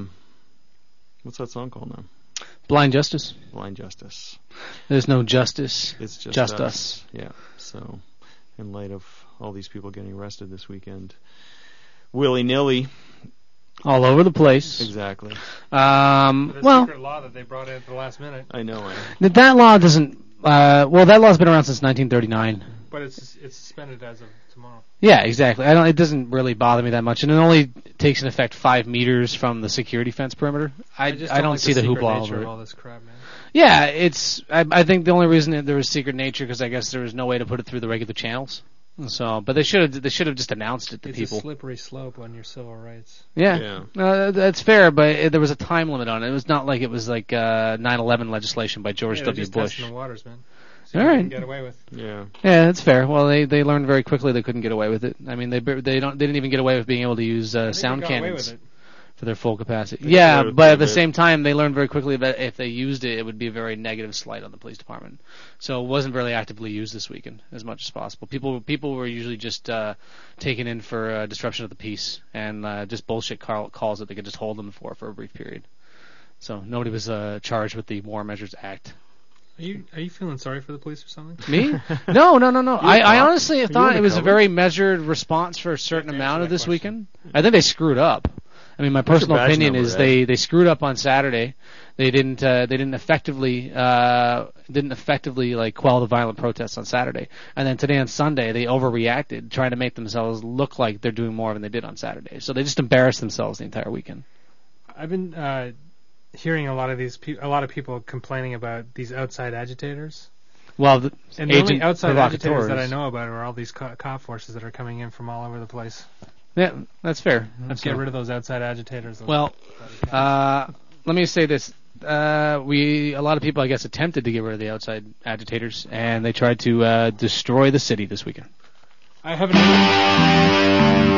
what's that song called now? Blind Justice. Blind Justice. There's no justice. It's just us. us. Yeah. So, in light of all these people getting arrested this weekend, willy-nilly, all over the place. Exactly. Well, secret law that they brought in at the last minute. I know. That law doesn't. Well, that law's been around since 1939. But it's suspended as of tomorrow. Yeah, exactly. It doesn't really bother me that much, and it only takes in effect 5 meters from the security fence perimeter. I don't like see the hoopla over over it. it. All this crap, man. Yeah, it's. I think the only reason that there was secret nature because I guess there was no way to put it through the regular channels. So, but they should have just announced it to people. It's a slippery slope on your civil rights. Yeah. That's fair, but there was a time limit on it. It was not like it was like 9/11 legislation by George W. Just Bush. testing the waters, man. See all what right. they can get away with. Yeah. Yeah, that's fair. Well, they learned very quickly they couldn't get away with it. I mean, they didn't even get away with being able to use sound cannons for their full capacity. Yeah, but at the same time, they learned very quickly that if they used it, it would be a very negative slight on the police department. So it wasn't really actively used this weekend as much as possible. People were usually just taken in for disruption of the peace and just bullshit calls that they could just hold them for a brief period. So nobody was charged with the War Measures Act. Are you feeling sorry for the police or something? Me? No. I honestly thought it was a very measured response for a certain amount of this weekend. I think they screwed up. I mean, my personal opinion is they screwed up on Saturday. They didn't effectively like quell the violent protests on Saturday, and then today on Sunday they overreacted, trying to make themselves look like they're doing more than they did on Saturday. So they just embarrassed themselves the entire weekend. I've been hearing a lot of people complaining about these outside agitators. Well, the only outside agitators that I know about are all these cop forces that are coming in from all over the place. Yeah, that's fair. Let's get rid of those outside agitators. Well, let me say this. a lot of people, I guess, attempted to get rid of the outside agitators, and they tried to destroy the city this weekend. I haven't.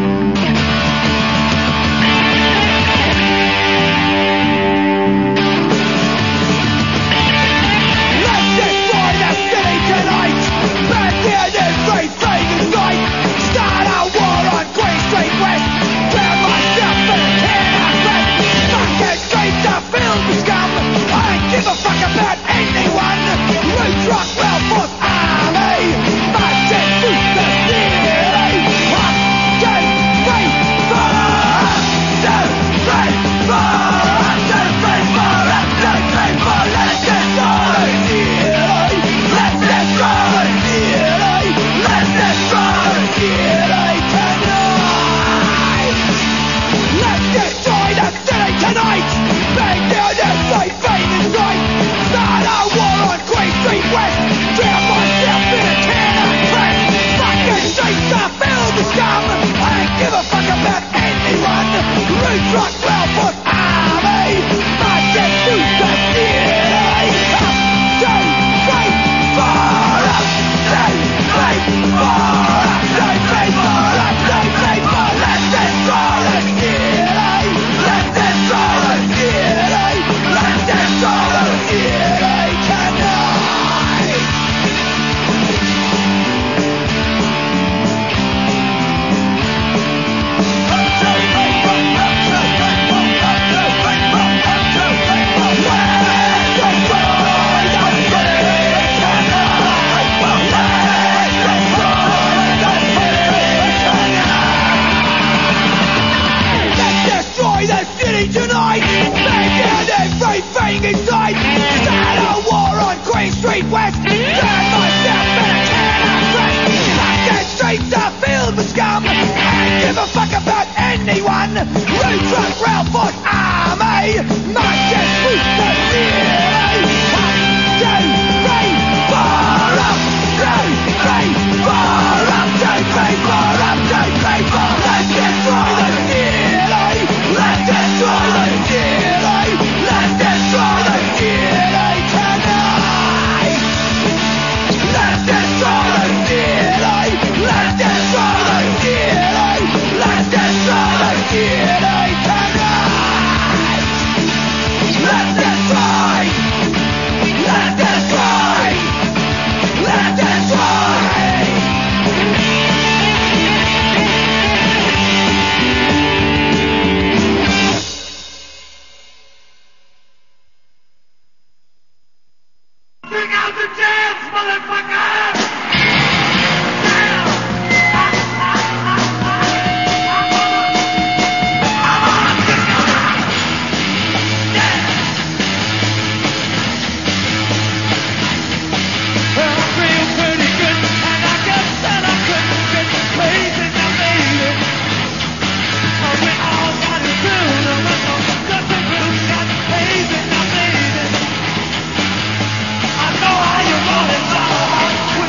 Give a fuck about anyone. Root rock, well, force army. My dead food, the city. 1, 2, 3, 4. 1, 2, 3, 4. 1, 2, 3, 4. 1, 2, 3, 4. Let's destroy the city. Let's destroy the city. Let's destroy the city tonight. Let's destroy the city tonight. Bang down the site. Start a war on Queen Street West. Drown myself in a can of crack. Fucking streets are filled with scum. I don't give a fuck about anyone. Root rock, well, force army. My dead food, the city. 1, 2, 3, 4. 1, 2, 3, 4. 1, 2, 3, 4. 1, 2, 3, 4. Let's destroy the city. Let's destroy the city. Let's destroy the city tonight. Tonight, bang down everything inside. Start a war on Queen Street West. Burn myself in a can of crack. London streets are filled with scum. I don't give a fuck about anyone. Root rock, rail force army. My dead food, the city. 1, 2, 3, 4. 1, 2, 3, 4. 1, 2, 3, 4. 1, 2, 3, 4. Let's destroy the city. Let's destroy the city. Let's destroy the city tonight. Let's destroy the city. Let's destroy the city. Let's destroy the city tonight. Let's destroy. Let's destroy. Let's destroy. I know how you want it,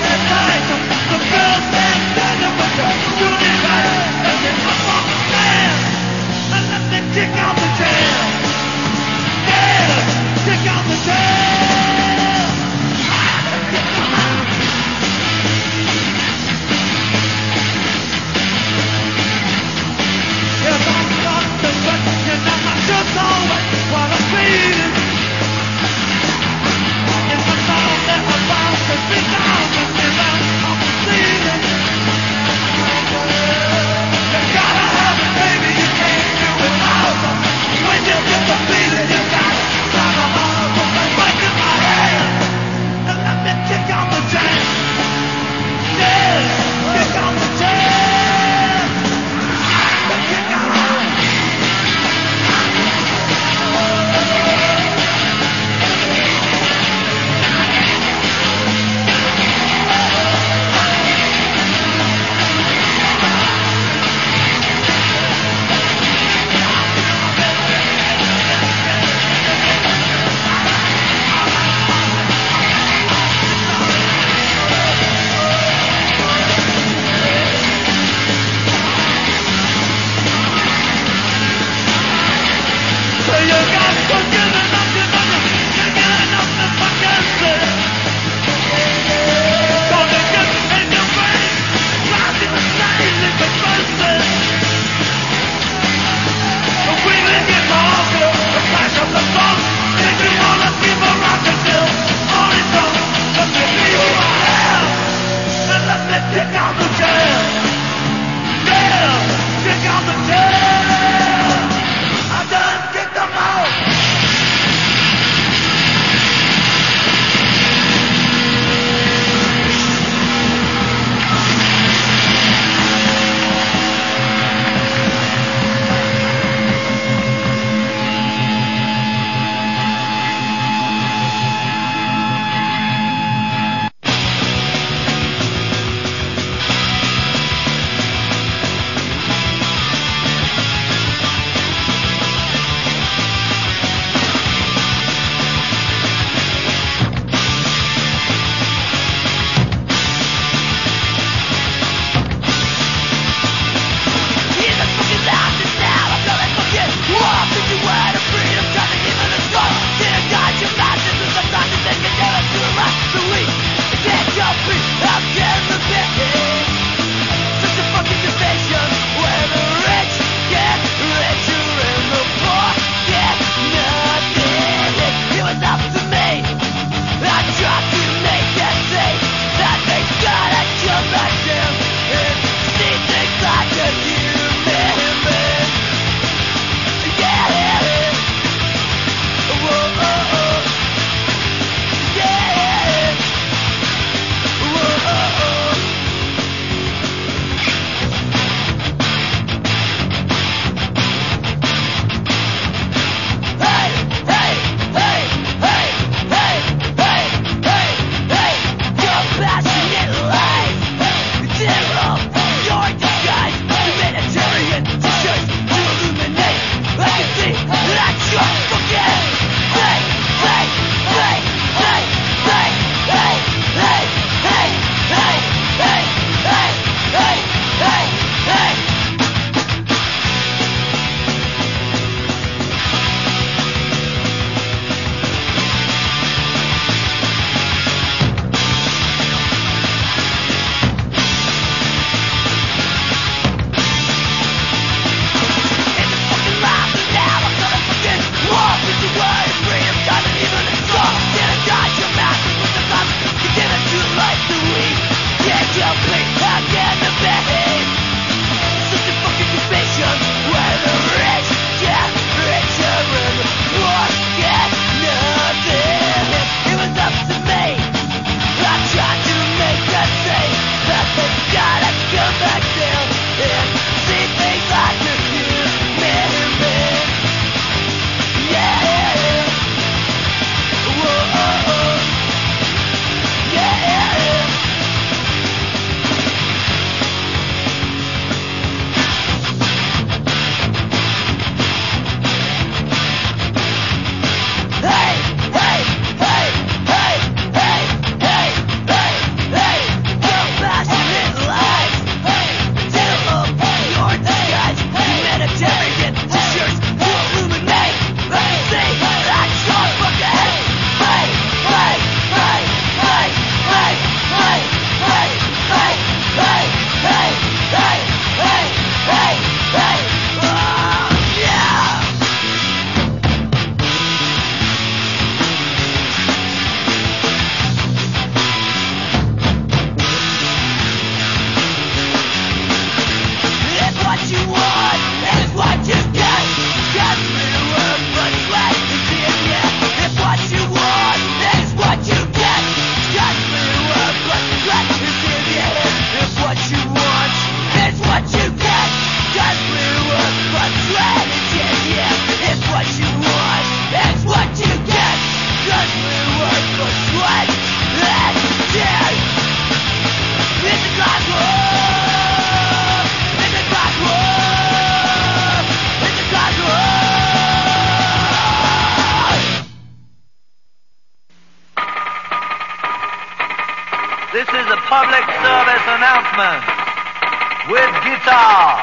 This is a public service announcement with guitar.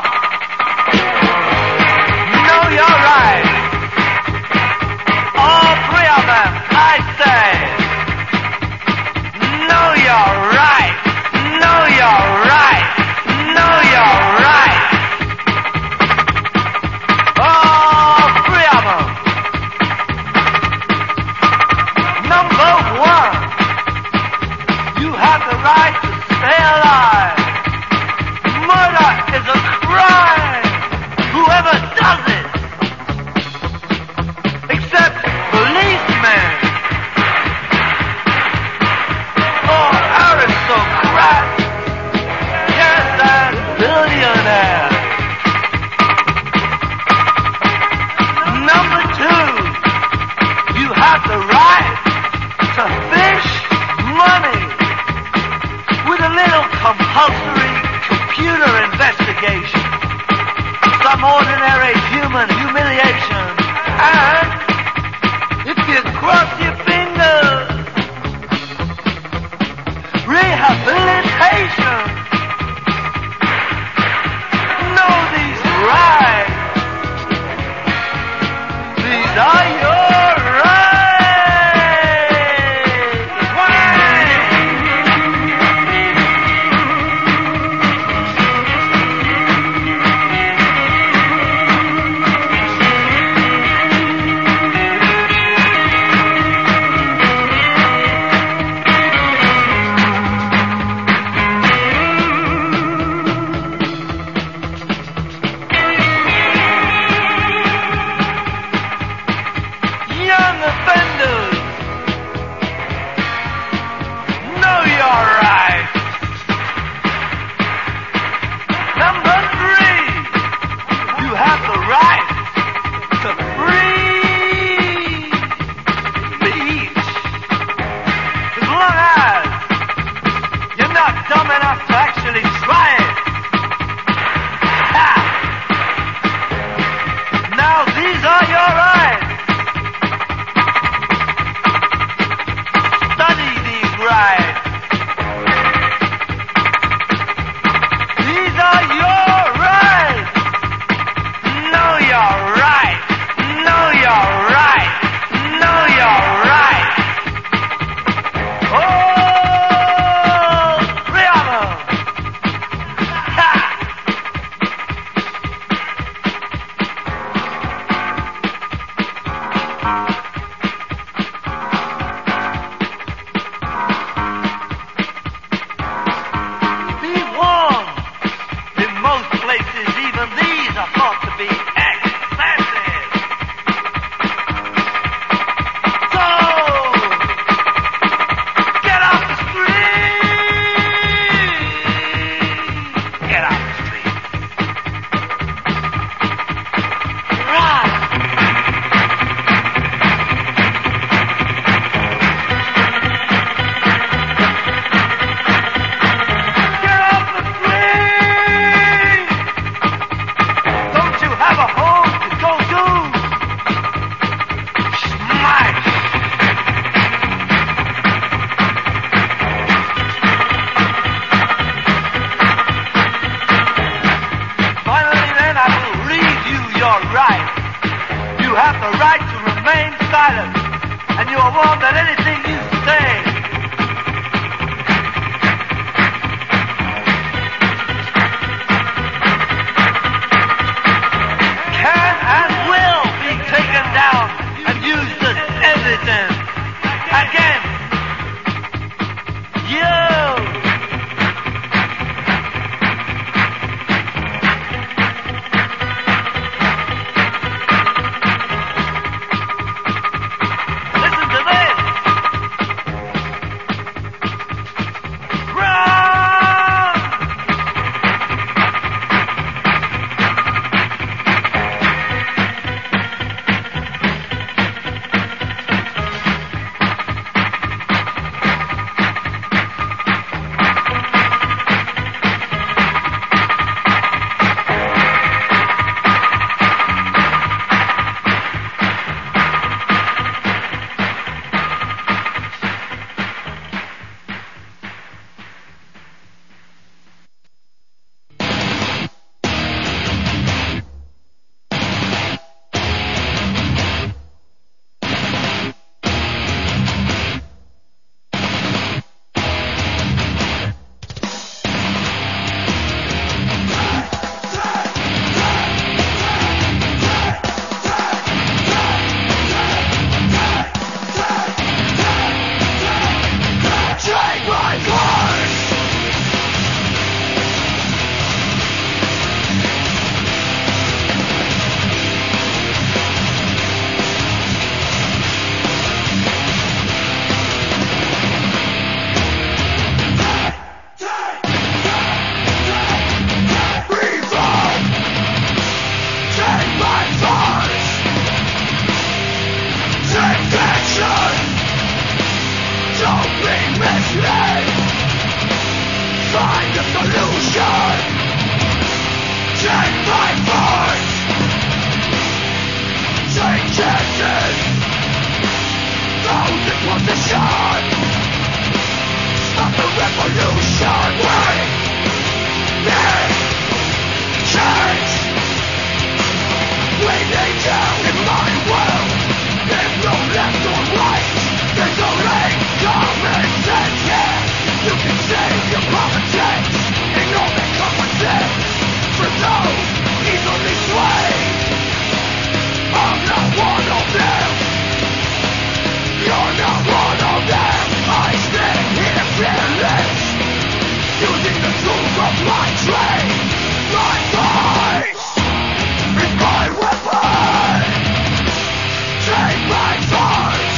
Know your rights. All three of them, I say. Know your rights. Know your rights. Know your rights. All three of them. Number one, you have the right to stay alive. Murder is a crime. Whoever does it, except policemen or aristocrats, yes, and billionaires. Number two, you have the right to fish money with a little compulsory computer investigation, some ordinary human humiliation, and if you cross your fingers, rehabilitation. Know these rights. These are your be misled. Find a solution. Take my voice. Take chances. Hold the position. Stop the revolution. We need change. We need you in my world. There's no left or right. There's only common sense here. You can save your politics. Ignore the common sense. For those easily swayed. I'm not one of them. You're not one of them. I stand here fearless, using the tools of my trade. My voice is my weapon. Take my voice.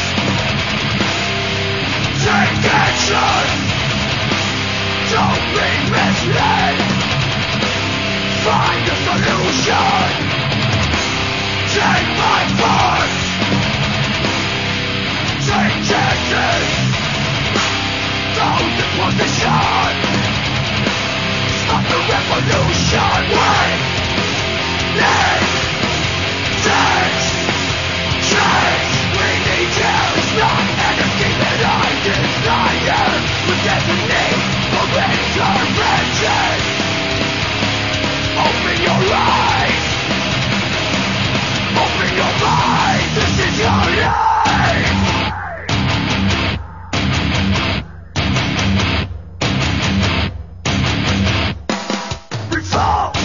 Take action. Don't be misled. Find a solution. Take my voice. Take chances. Hold the position. Stop the revolution. We need change. Change. We need you. It's not anarchy that I desire. But there's a need for intervention. Open your eyes. Open your mind. This is your life. Revolt.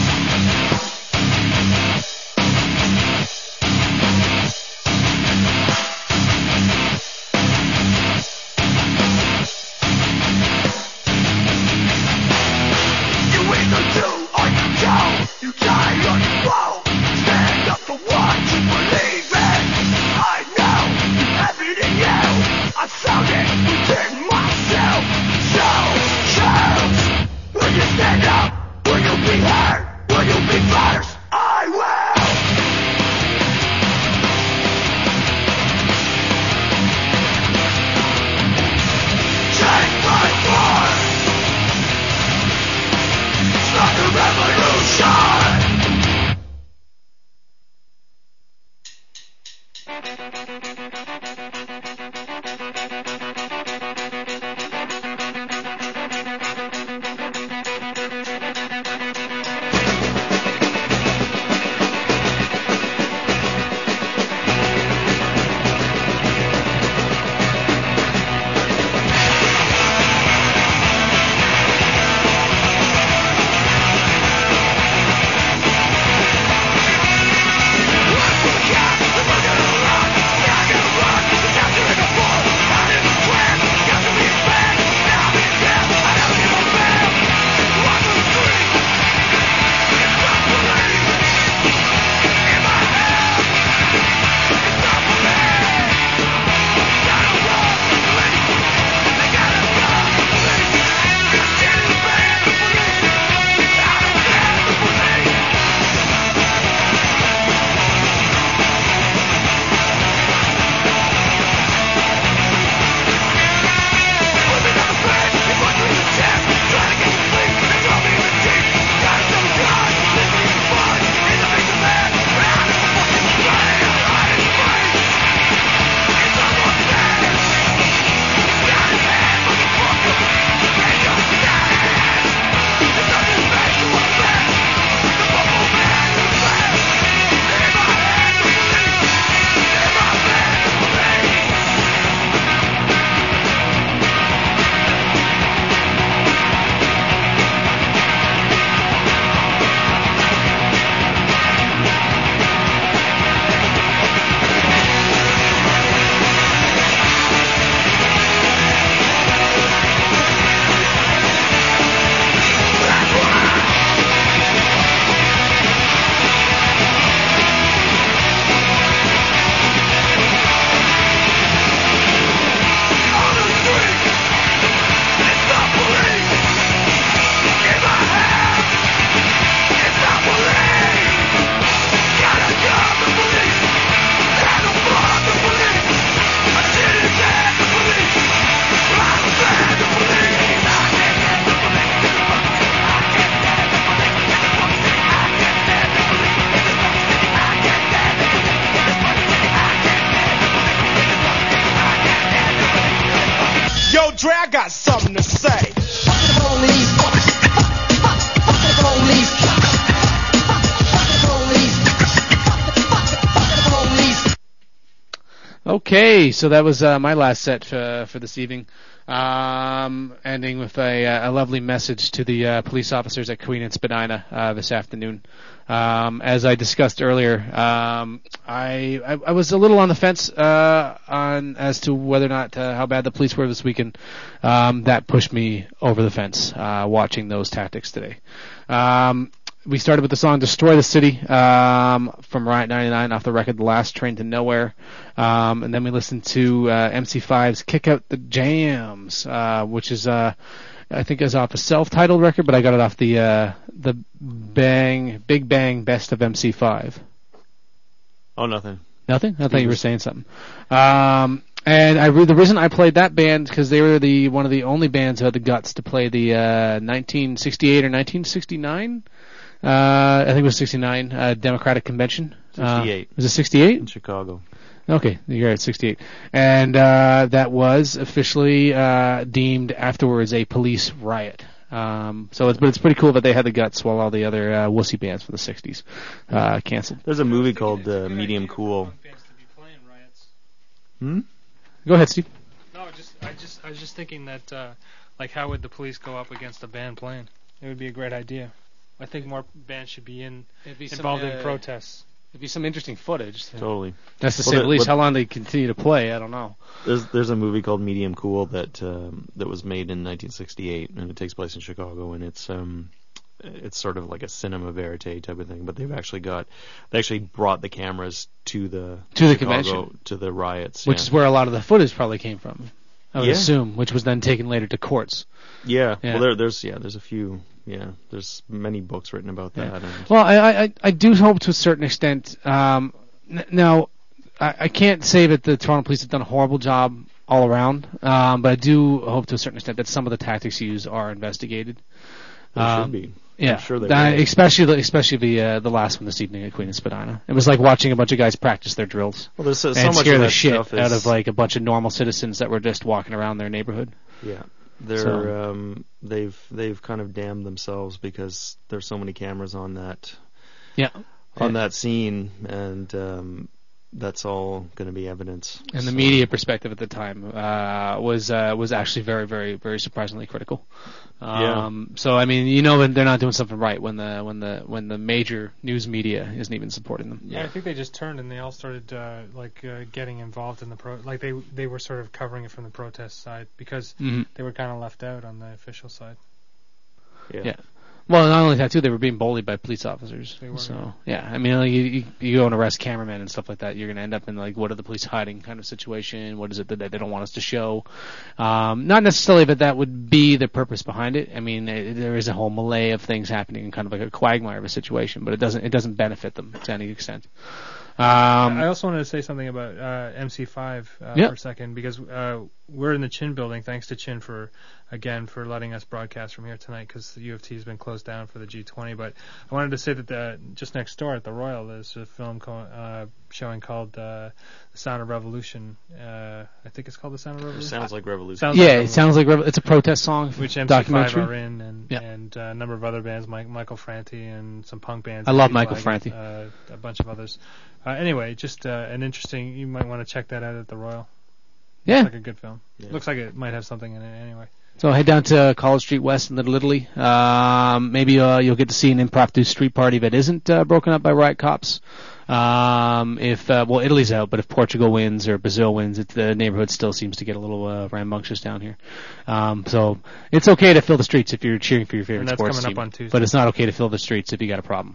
got something to say. Fuck the police. Fuck the police. Okay, so that was my last set for this evening. Ending with a lovely message to the police officers at Queen and Spadina this afternoon. As I discussed earlier, I was a little on the fence as to whether or not how bad the police were this weekend. That pushed me over the fence watching those tactics today. We started with the song "Destroy the City" from Riot 99 off the record "The Last Train to Nowhere," and then we listened to MC5's "Kick Out the Jams," which is I think is off a self-titled record, but I got it off the Big Bang Best of MC5. Oh, nothing. Nothing? I thought you were saying something. And the reason I played that band because they were one of the only bands who had the guts to play the 1968 or 1969. I think it was 69 Democratic Convention. 68. Was it 68? In Chicago. Okay, you're at 68. And that was officially deemed afterwards a police riot. But it's pretty cool that they had the guts while all the other wussy bands from the 60s canceled. There's a movie called Medium Cool. Go ahead, Steve. No, I was just thinking that like how would the police go up against a band playing? It would be a great idea. I think more bands should be involved in protests. It'd be some interesting footage. Totally. That's to say the least. How long they continue to play, I don't know. There's a movie called Medium Cool that was made in 1968, and it takes place in Chicago, and it's sort of like a cinema verite type of thing. But they actually brought the cameras to the convention, to the riots, which is where a lot of the footage probably came from. I would assume, which was then taken later to courts. Yeah. Well, there's a few. Yeah, there's many books written about that. Yeah. Well, I do hope to a certain extent. Now, I can't say that the Toronto Police have done a horrible job all around, but I do hope to a certain extent that some of the tactics used are investigated. They should be. Yeah, I'm sure they will. especially the last one this evening at Queen and Spadina. It was like watching a bunch of guys practice their drills. Well, there's so and much scare of the that shit stuff out of like a bunch of normal citizens that were just walking around their neighborhood. Yeah. They've kind of damned themselves because there's so many cameras on that that scene, and that's all going to be evidence. And the media perspective at the time was actually very, very, very surprisingly critical. So I mean, when they're not doing something right when the major news media isn't even supporting them. Yeah, I think they just turned and they all started getting involved in the they were sort of covering it from the protest side because they were kind of left out on the official side. Yeah. Well, not only that too, they were being bullied by police officers. They were, so I mean, like, you go and arrest cameramen and stuff like that, you're going to end up in like, what are the police hiding kind of situation? What is it that they don't want us to show? Not necessarily that would be the purpose behind it. I mean, there is a whole melee of things happening in kind of like a quagmire of a situation, but it doesn't benefit them to any extent. I also wanted to say something about MC5 for a second because we're in the Chin building. Thanks to Chin for letting us broadcast from here tonight because the U of T has been closed down for the G20. But I wanted to say that just next door at the Royal there's a film showing called The Sound of Revolution. I think it's called The Sound of Revolution. It sounds like Revolution. It sounds like it's a protest song. Which MC5 documentary. are in and a number of other bands, Michael Franti and some punk bands. I love Michael Franti. A bunch of others. Anyway, just an interesting. You might want to check that out at the Royal. Yeah, looks like a good film. Yeah. Looks like it might have something in it anyway. So head down to College Street West in Little Italy. Maybe you'll get to see an impromptu street party that isn't broken up by riot cops. If Italy's out, but if Portugal wins or Brazil wins, the neighborhood still seems to get a little rambunctious down here. So it's okay to fill the streets if you're cheering for your favorite sports team, on Tuesday. But it's not okay to fill the streets if you got a problem.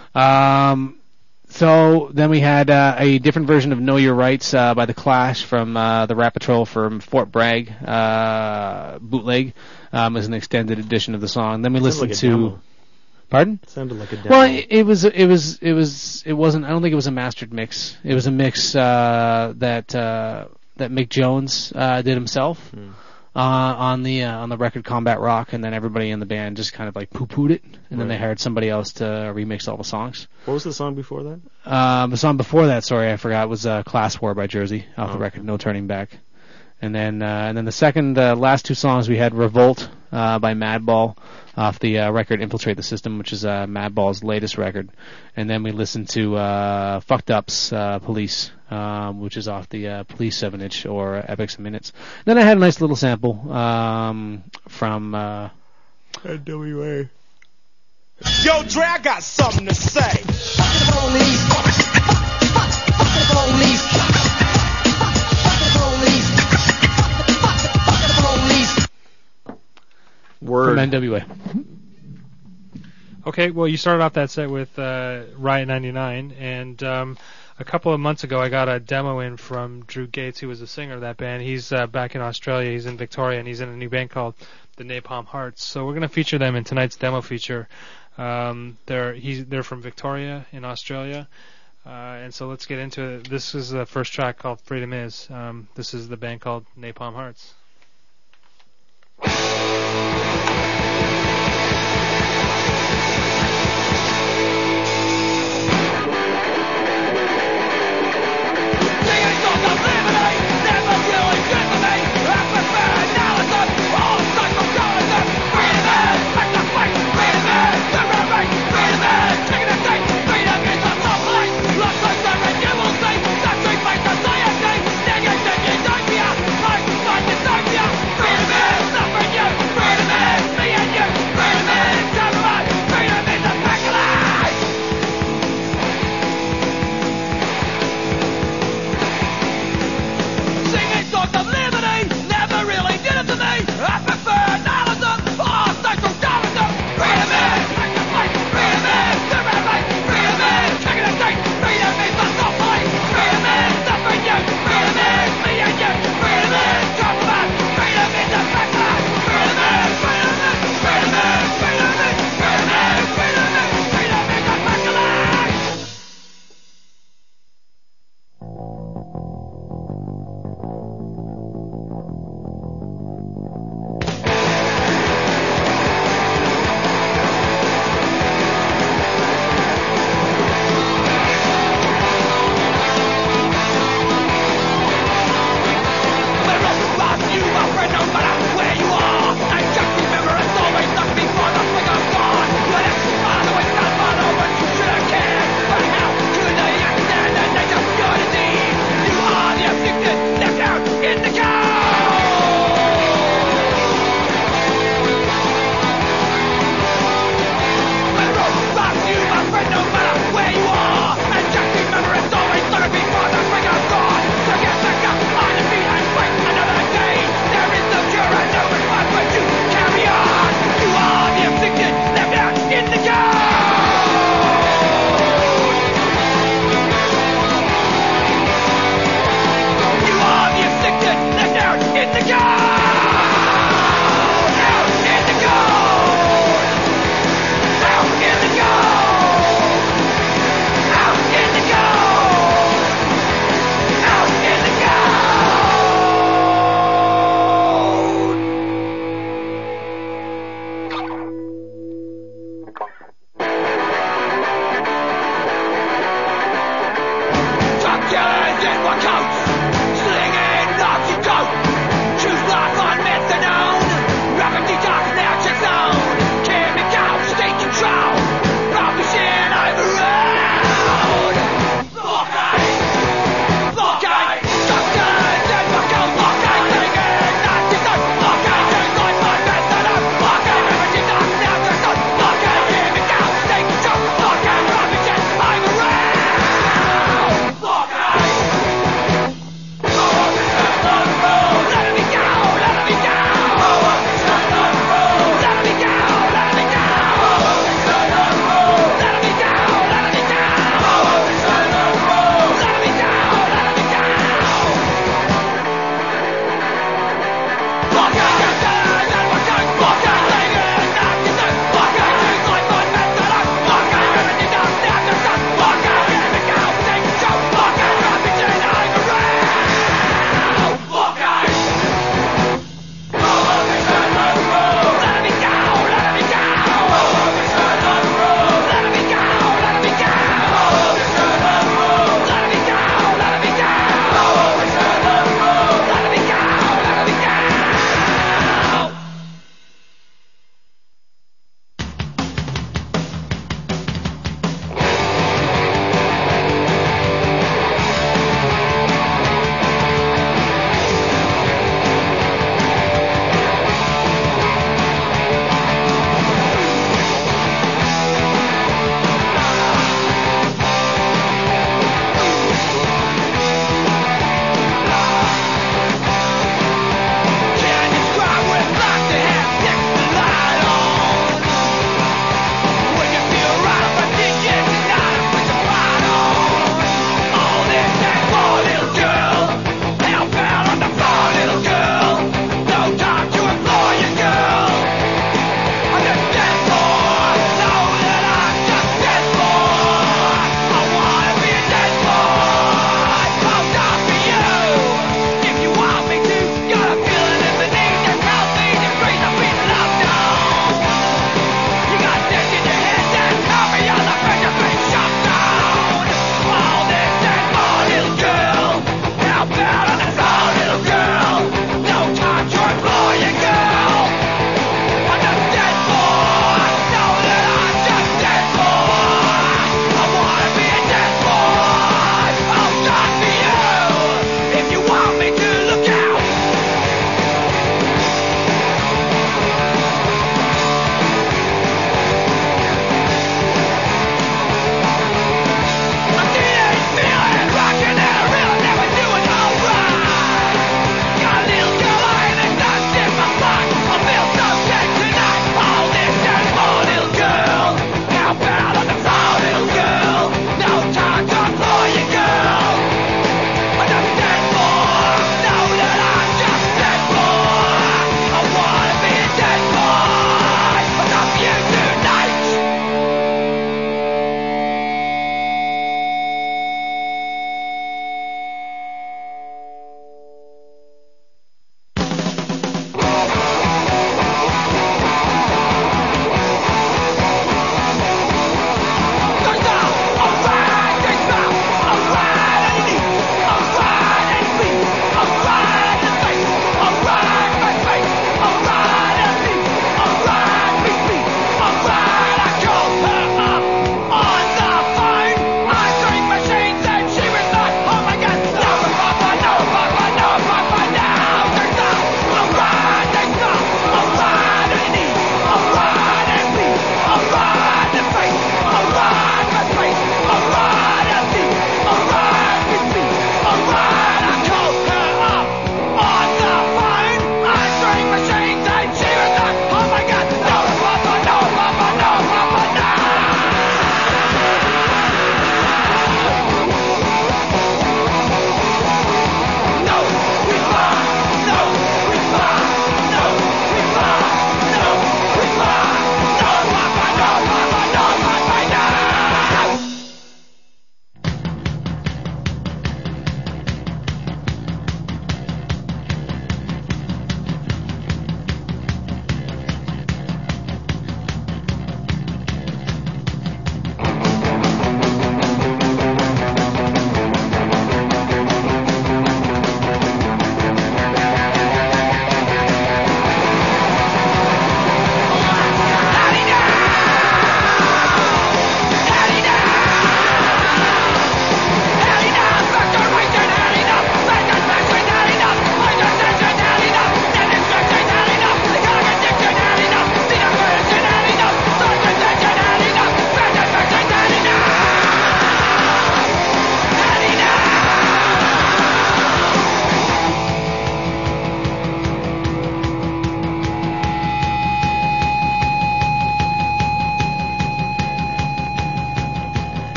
So then we had a different version of Know Your Rights by The Clash from the Rap Patrol from Fort Bragg bootleg as an extended edition of the song. Then we listened to demo. Pardon? It sounded like a demo. Well, it wasn't. I don't think it was a mastered mix. It was a mix that Mick Jones did himself on the record Combat Rock, and then everybody in the band just kind of like poo-pooed it, and then they hired somebody else to remix all the songs. What was the song before that? The song before that, sorry, I forgot, was Class War by Jersey off the record No Turning Back. And then the second, last two songs we had Revolt by Madball off the record Infiltrate the System, which is Madball's latest record. And then we listened to Fucked Up's Police, which is off the Police 7-inch or Epics a Minutes. Then I had a nice little sample from NWA. Yo, Dre, I got something to say. Fuck the police. Fuck the police. Fuck the police. Fuck the police. From NWA. Okay, well, you started off that set with Riot 99, and a couple of months ago I got a demo in from Drew Gates, who was a singer of that band. He's back in Australia, he's in Victoria, and he's in a new band called the Napalm Hearts. So we're going to feature them in tonight's demo feature. They're from Victoria in Australia, and so let's get into it. This is the first track called Freedom Is. This is the band called Napalm Hearts. Society,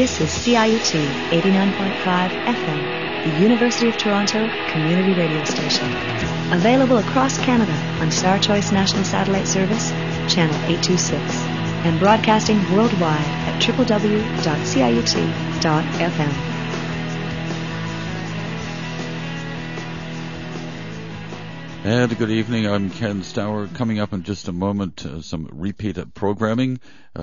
This is CIUT 89.5 FM, the University of Toronto community radio station. Available across Canada on Star Choice National Satellite Service, Channel 826, and broadcasting worldwide at www.ciut.fm. And good evening, I'm Ken Stour. Coming up in just a moment, some repeat programming.